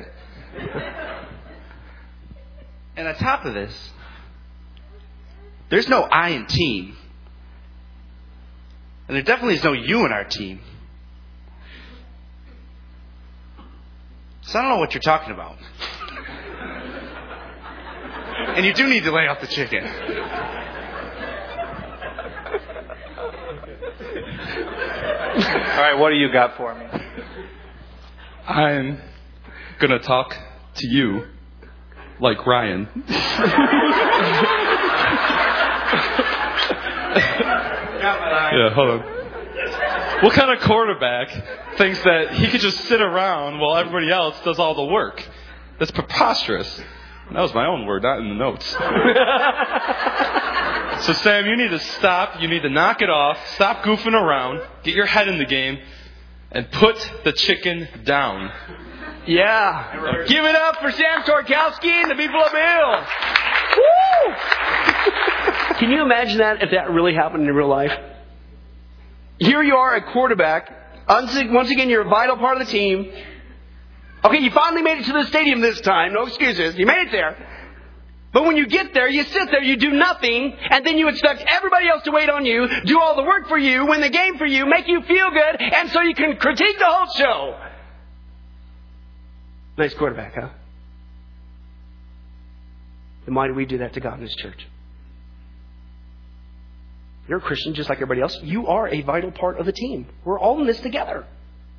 And on top of this, there's no I in team. And there definitely is no you in our team. So I don't know what you're talking about. And you do need to lay off the chicken. All right, what do you got for me? I'm going to talk to you like Ryan. Yeah, hold on. What kind of quarterback thinks that he could just sit around while everybody else does all the work? That's preposterous. That was my own word, not in the notes. So, Sam, you need to stop. You need to knock it off. Stop goofing around. Get your head in the game. And put the chicken down. Yeah. Give it up for Sam Turkowski and the Buffalo Bills. Woo! Can you imagine that if that really happened in real life? Here you are, a quarterback. Once again, you're a vital part of the team. Okay, you finally made it to the stadium this time. No excuses. You made it there. But when you get there, you sit there, you do nothing, and then you expect everybody else to wait on you, do all the work for you, win the game for you, make you feel good, and so you can critique the whole show. Nice quarterback, huh? Then why do we do that to God and His church? You're a Christian just like everybody else. You are a vital part of the team. We're all in this together.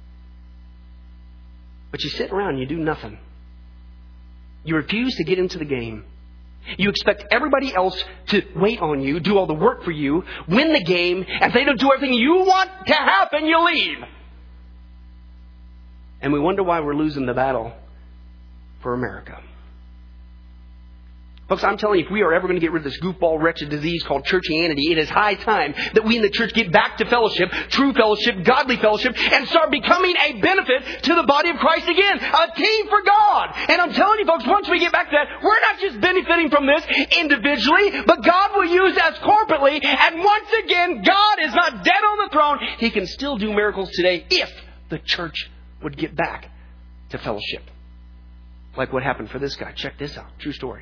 But you sit around and you do nothing. You refuse to get into the game. You expect everybody else to wait on you, do all the work for you, win the game, and if they don't do everything you want to happen, you leave. And we wonder why we're losing the battle for America. Folks, I'm telling you, if we are ever going to get rid of this goofball, wretched disease called churchianity, it is high time that we in the church get back to fellowship, true fellowship, godly fellowship, and start becoming a benefit to the body of Christ again. A team for God. And I'm telling you, folks, once we get back to that, we're not just benefiting from this individually, but God will use us corporately. And once again, God is not dead on the throne. He can still do miracles today if the church would get back to fellowship. Like what happened for this guy. Check this out. True story.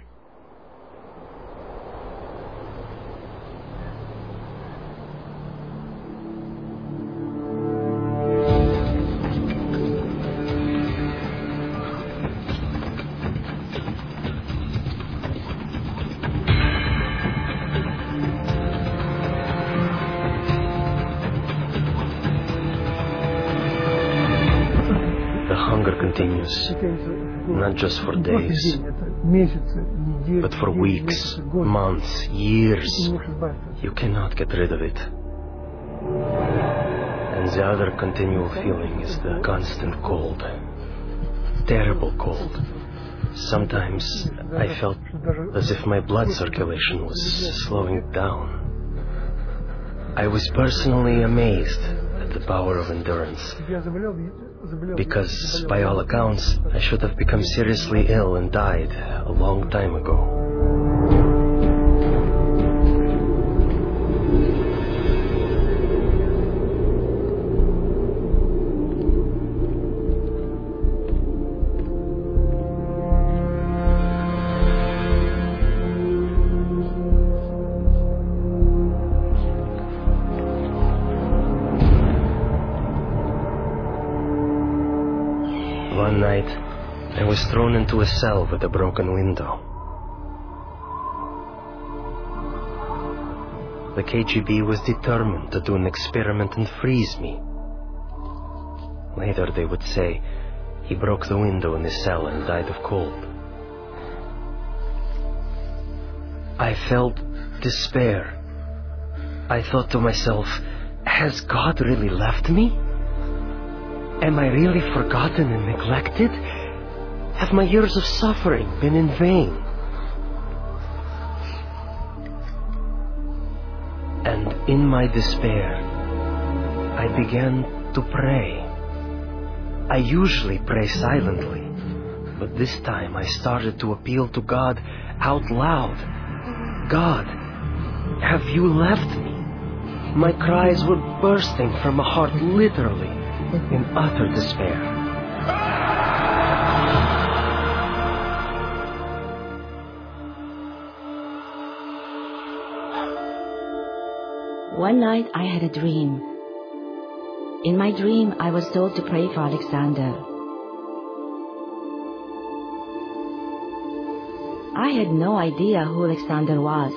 Not just for days, but for weeks, months, years. You cannot get rid of it. And the other continual feeling is the constant cold. Terrible cold. Sometimes I felt as if my blood circulation was slowing down. I was personally amazed at the power of endurance. Because, by all accounts, I should have become seriously ill and died a long time ago. One night, I was thrown into a cell with a broken window. The K G B was determined to do an experiment and freeze me. Later they would say he broke the window in his cell and died of cold. I felt despair. I thought to myself, has God really left me? Am I really forgotten and neglected? Have my years of suffering been in vain? And in my despair, I began to pray. I usually pray silently, but this time I started to appeal to God out loud. God, have you left me? My cries were bursting from my heart literally, in utter despair. One night I had a dream. In my dream, I was told to pray for Alexander. I had no idea who Alexander was.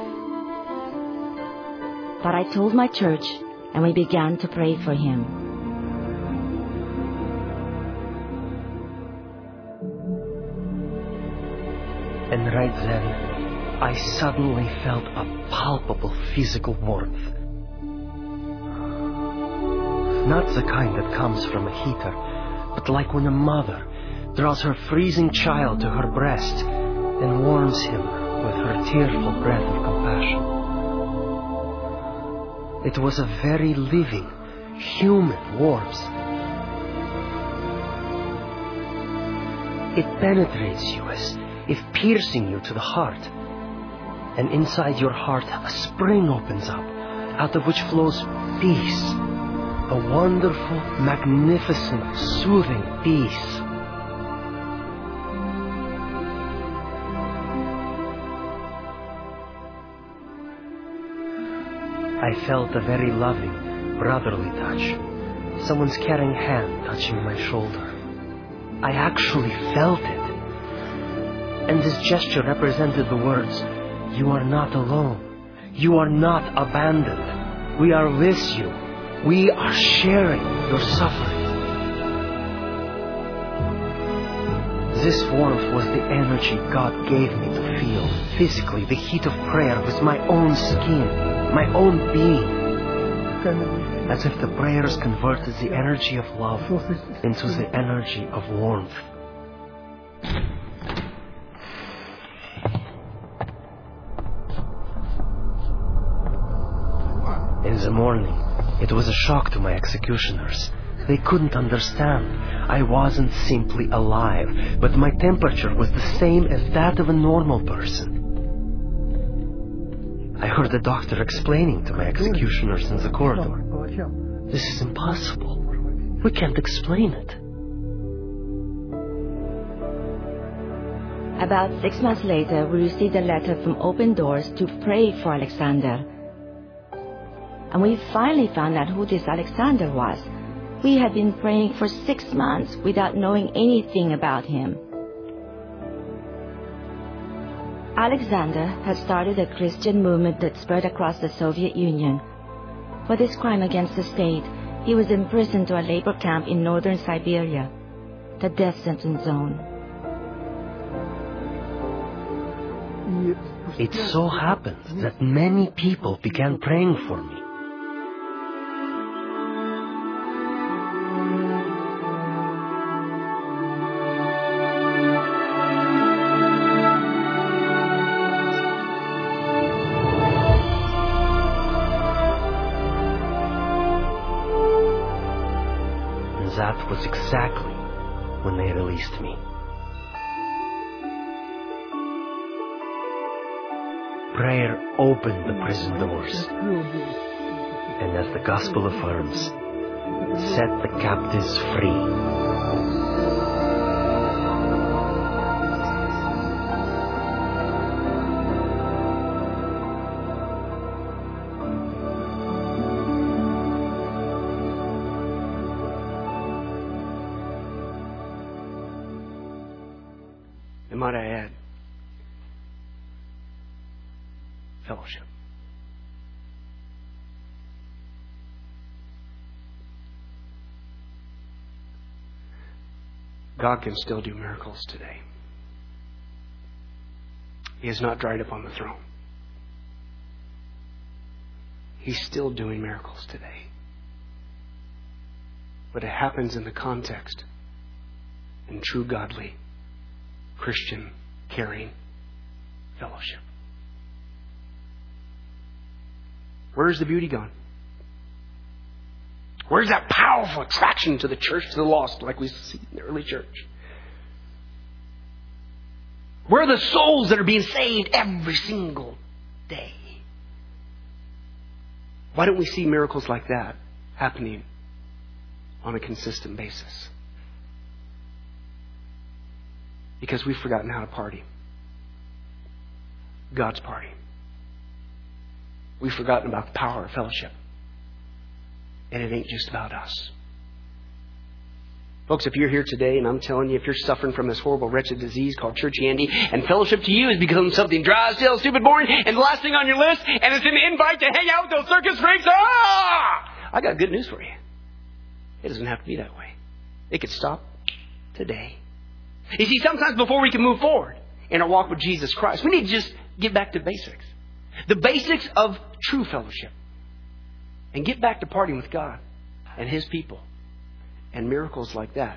But I told my church, and we began to pray for him. And right then, I suddenly felt a palpable physical warmth. Not the kind that comes from a heater, but like when a mother draws her freezing child to her breast and warms him with her tearful breath of compassion. It was a very living, human warmth. It penetrates you as if piercing you to the heart. And inside your heart, a spring opens up, out of which flows peace. A wonderful, magnificent, soothing peace. I felt a very loving, brotherly touch. Someone's caring hand touching my shoulder. I actually felt it. And this gesture represented the words, "You are not alone. You are not abandoned. We are with you. We are sharing your suffering." This warmth was the energy God gave me to feel physically the heat of prayer with my own skin, my own being. As if the prayers converted the energy of love into the energy of warmth. the morning, it was a shock to my executioners. They couldn't understand. I wasn't simply alive, but my temperature was the same as that of a normal person. I heard the doctor explaining to my executioners in the corridor. This is impossible. We can't explain it. About six months later, we received a letter from Open Doors to pray for Alexander. And we finally found out who this Alexander was. We had been praying for six months without knowing anything about him. Alexander had started a Christian movement that spread across the Soviet Union. For this crime against the state, he was imprisoned to a labor camp in northern Siberia, the death sentence zone. It so happened that many people began praying for me. That was exactly when they released me. Prayer opened the prison doors, and as the gospel affirms, set the captives free. And might I add, fellowship. God can still do miracles today. He has not dried up on the throne. He's still doing miracles today. But it happens in the context in true godly, Christian, caring fellowship. Where's the beauty gone? Where's that powerful attraction to the church, to the lost, like we see in the early church? Where are the souls that are being saved every single day? Why don't we see miracles like that happening on a consistent basis? Because we've forgotten how to party. God's party. We've forgotten about the power of fellowship. And it ain't just about us. Folks, if you're here today, and I'm telling you, if you're suffering from this horrible, wretched disease called churchianity, and fellowship to you has become something dry, stale, stupid, boring, and the last thing on your list, and it's an invite to hang out with those circus freaks, ah! I got good news for you. It doesn't have to be that way. It could stop today. You see, sometimes before we can move forward in our walk with Jesus Christ, we need to just get back to basics. The basics of true fellowship. And get back to partying with God and His people. And miracles like that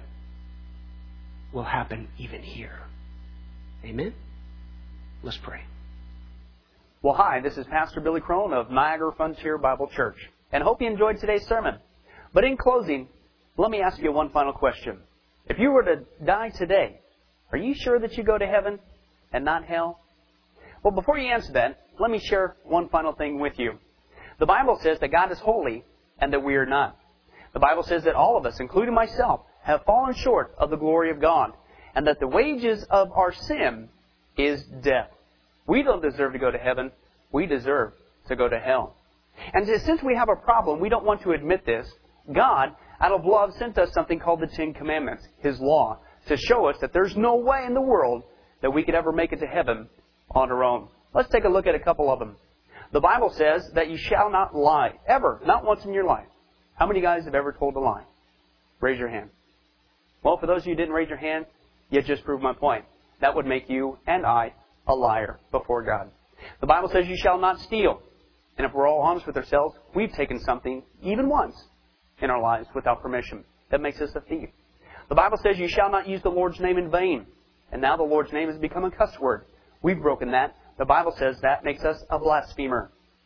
will happen even here. Amen? Let's pray. Well, hi, this is Pastor Billy Crone of Niagara Frontier Bible Church. And hope you enjoyed today's sermon. But in closing, let me ask you one final question. If you were to die today, are you sure that you go to heaven and not hell? Well, before you answer that, let me share one final thing with you. The Bible says that God is holy and that we are not. The Bible says that all of us, including myself, have fallen short of the glory of God, and that the wages of our sin is death. We don't deserve to go to heaven. We deserve to go to hell. And since we have a problem, we don't want to admit this, God, out of love, sent us something called the Ten Commandments, His law, to show us that there's no way in the world that we could ever make it to heaven on our own. Let's take a look at a couple of them. The Bible says that you shall not lie, ever, not once in your life. How many guys have ever told a lie? Raise your hand. Well, for those of you who didn't raise your hand, you just proved my point. That would make you and I a liar before God. The Bible says you shall not steal. And if we're all honest with ourselves, we've taken something, even once, in our lives without permission. That makes us a thief. The Bible says you shall not use the Lord's name in vain. And now the Lord's name has become a cuss word. We've broken that. The Bible says that makes us a blasphemer.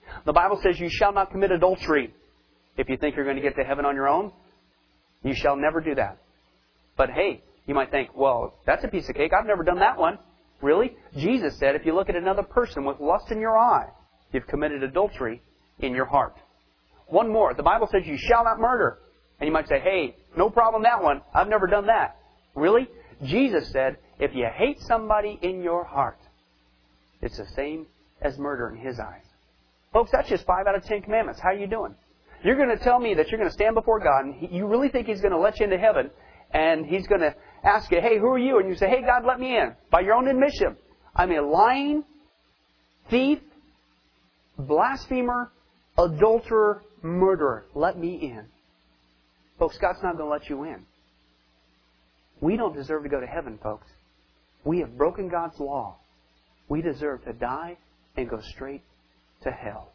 The Bible says you shall not commit adultery. If you think you're going to get to heaven on your own, you shall never do that. But hey, you might think, well, that's a piece of cake. I've never done that one. Really? Jesus said if you look at another person with lust in your eye, you've committed adultery in your heart. One more. The Bible says you shall not murder. And you might say, hey, no problem that one. I've never done that. Really? Jesus said if you hate somebody in your heart, it's the same as murder in His eyes. Folks, that's just five out of ten commandments. How are you doing? You're going to tell me that you're going to stand before God and he, you really think He's going to let you into heaven and He's going to ask you, hey, who are you? And you say, hey, God, let me in. By your own admission. I'm a lying, thief, blasphemer, adulterer, murderer. Let me in. Folks, God's not going to let you in. We don't deserve to go to heaven, folks. We have broken God's law. We deserve to die and go straight to hell.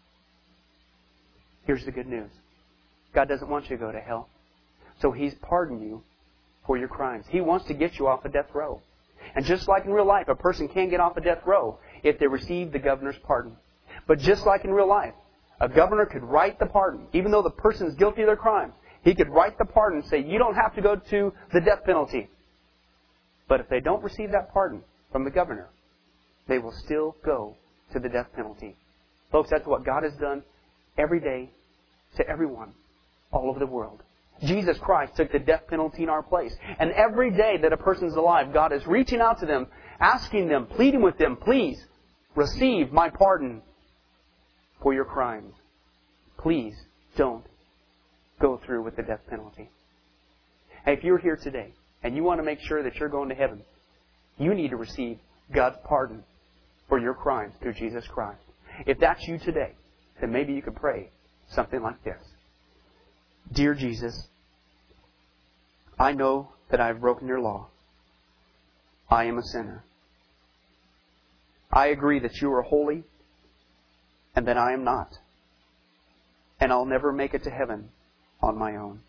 Here's the good news. God doesn't want you to go to hell. So He's pardoned you for your crimes. He wants to get you off a death row. And just like in real life, a person can get off a death row if they receive the governor's pardon. But just like in real life, a governor could write the pardon. Even though the person is guilty of their crimes, he could write the pardon and say, you don't have to go to the death penalty. But if they don't receive that pardon from the governor, they will still go to the death penalty. Folks, that's what God has done every day to everyone all over the world. Jesus Christ took the death penalty in our place. And every day that a person's alive, God is reaching out to them, asking them, pleading with them, please receive my pardon for your crimes. Please don't go through with the death penalty. Hey, if you're here today and you want to make sure that you're going to heaven, you need to receive God's pardon for your crimes through Jesus Christ. If that's you today, then maybe you could pray something like this. Dear Jesus, I know that I've broken your law. I am a sinner. I agree that you are holy and that I am not. And I'll never make it to heaven on my own.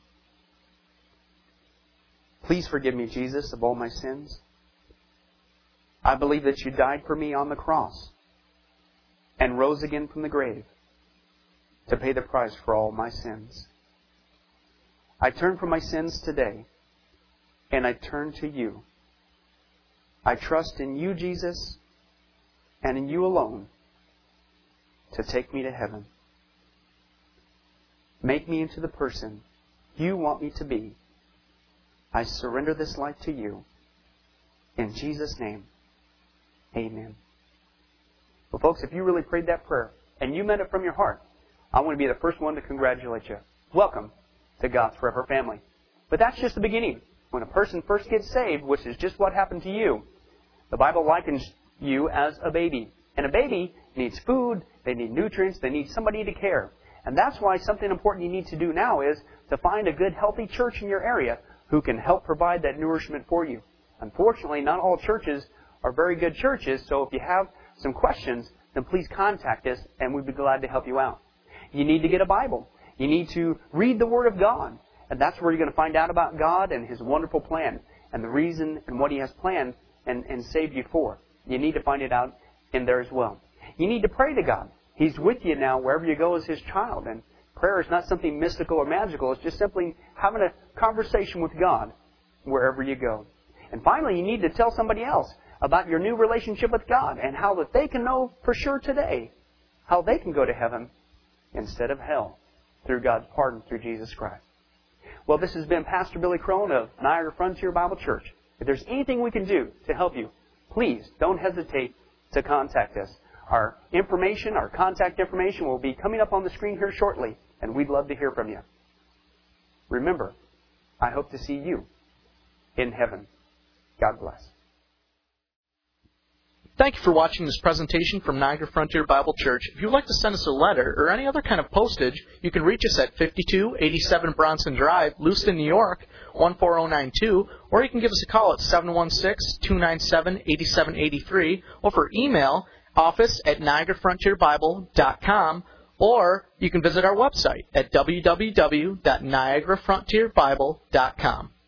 Please forgive me, Jesus, of all my sins. I believe that you died for me on the cross and rose again from the grave to pay the price for all my sins. I turn from my sins today and I turn to you. I trust in you, Jesus, and in you alone to take me to heaven. Make me into the person you want me to be. I surrender this life to you. In Jesus' name, amen. Well, folks, if you really prayed that prayer and you meant it from your heart, I want to be the first one to congratulate you. Welcome to God's Forever Family. But that's just the beginning. When a person first gets saved, which is just what happened to you, the Bible likens you as a baby. And a baby needs food, they need nutrients, they need somebody to care. And that's why something important you need to do now is to find a good, healthy church in your area who can help provide that nourishment for you. Unfortunately, not all churches are very good churches, so if you have some questions, then please contact us and we'd be glad to help you out. You need to get a Bible. You need to read the Word of God. And that's where you're going to find out about God and His wonderful plan and the reason and what He has planned and, and saved you for. You need to find it out in there as well. You need to pray to God. He's with you now wherever you go as His child. And prayer is not something mystical or magical. It's just simply having a conversation with God wherever you go. And finally, you need to tell somebody else about your new relationship with God and how that they can know for sure today how they can go to heaven instead of hell through God's pardon through Jesus Christ. Well, this has been Pastor Billy Crone of Niagara Frontier Bible Church. If there's anything we can do to help you, please don't hesitate to contact us. Our information, our contact information will be coming up on the screen here shortly, and we'd love to hear from you. Remember, I hope to see you in heaven. God bless. Thank you for watching this presentation from Niagara Frontier Bible Church. If you'd like to send us a letter or any other kind of postage, you can reach us at fifty-two eighty-seven Bronson Drive, Lewiston, New York, one four zero nine two, or you can give us a call at seven one six, two nine seven, eight seven eight three, or for email, office at niagara frontier bible dot com, or you can visit our website at w w w dot niagara frontier bible dot com.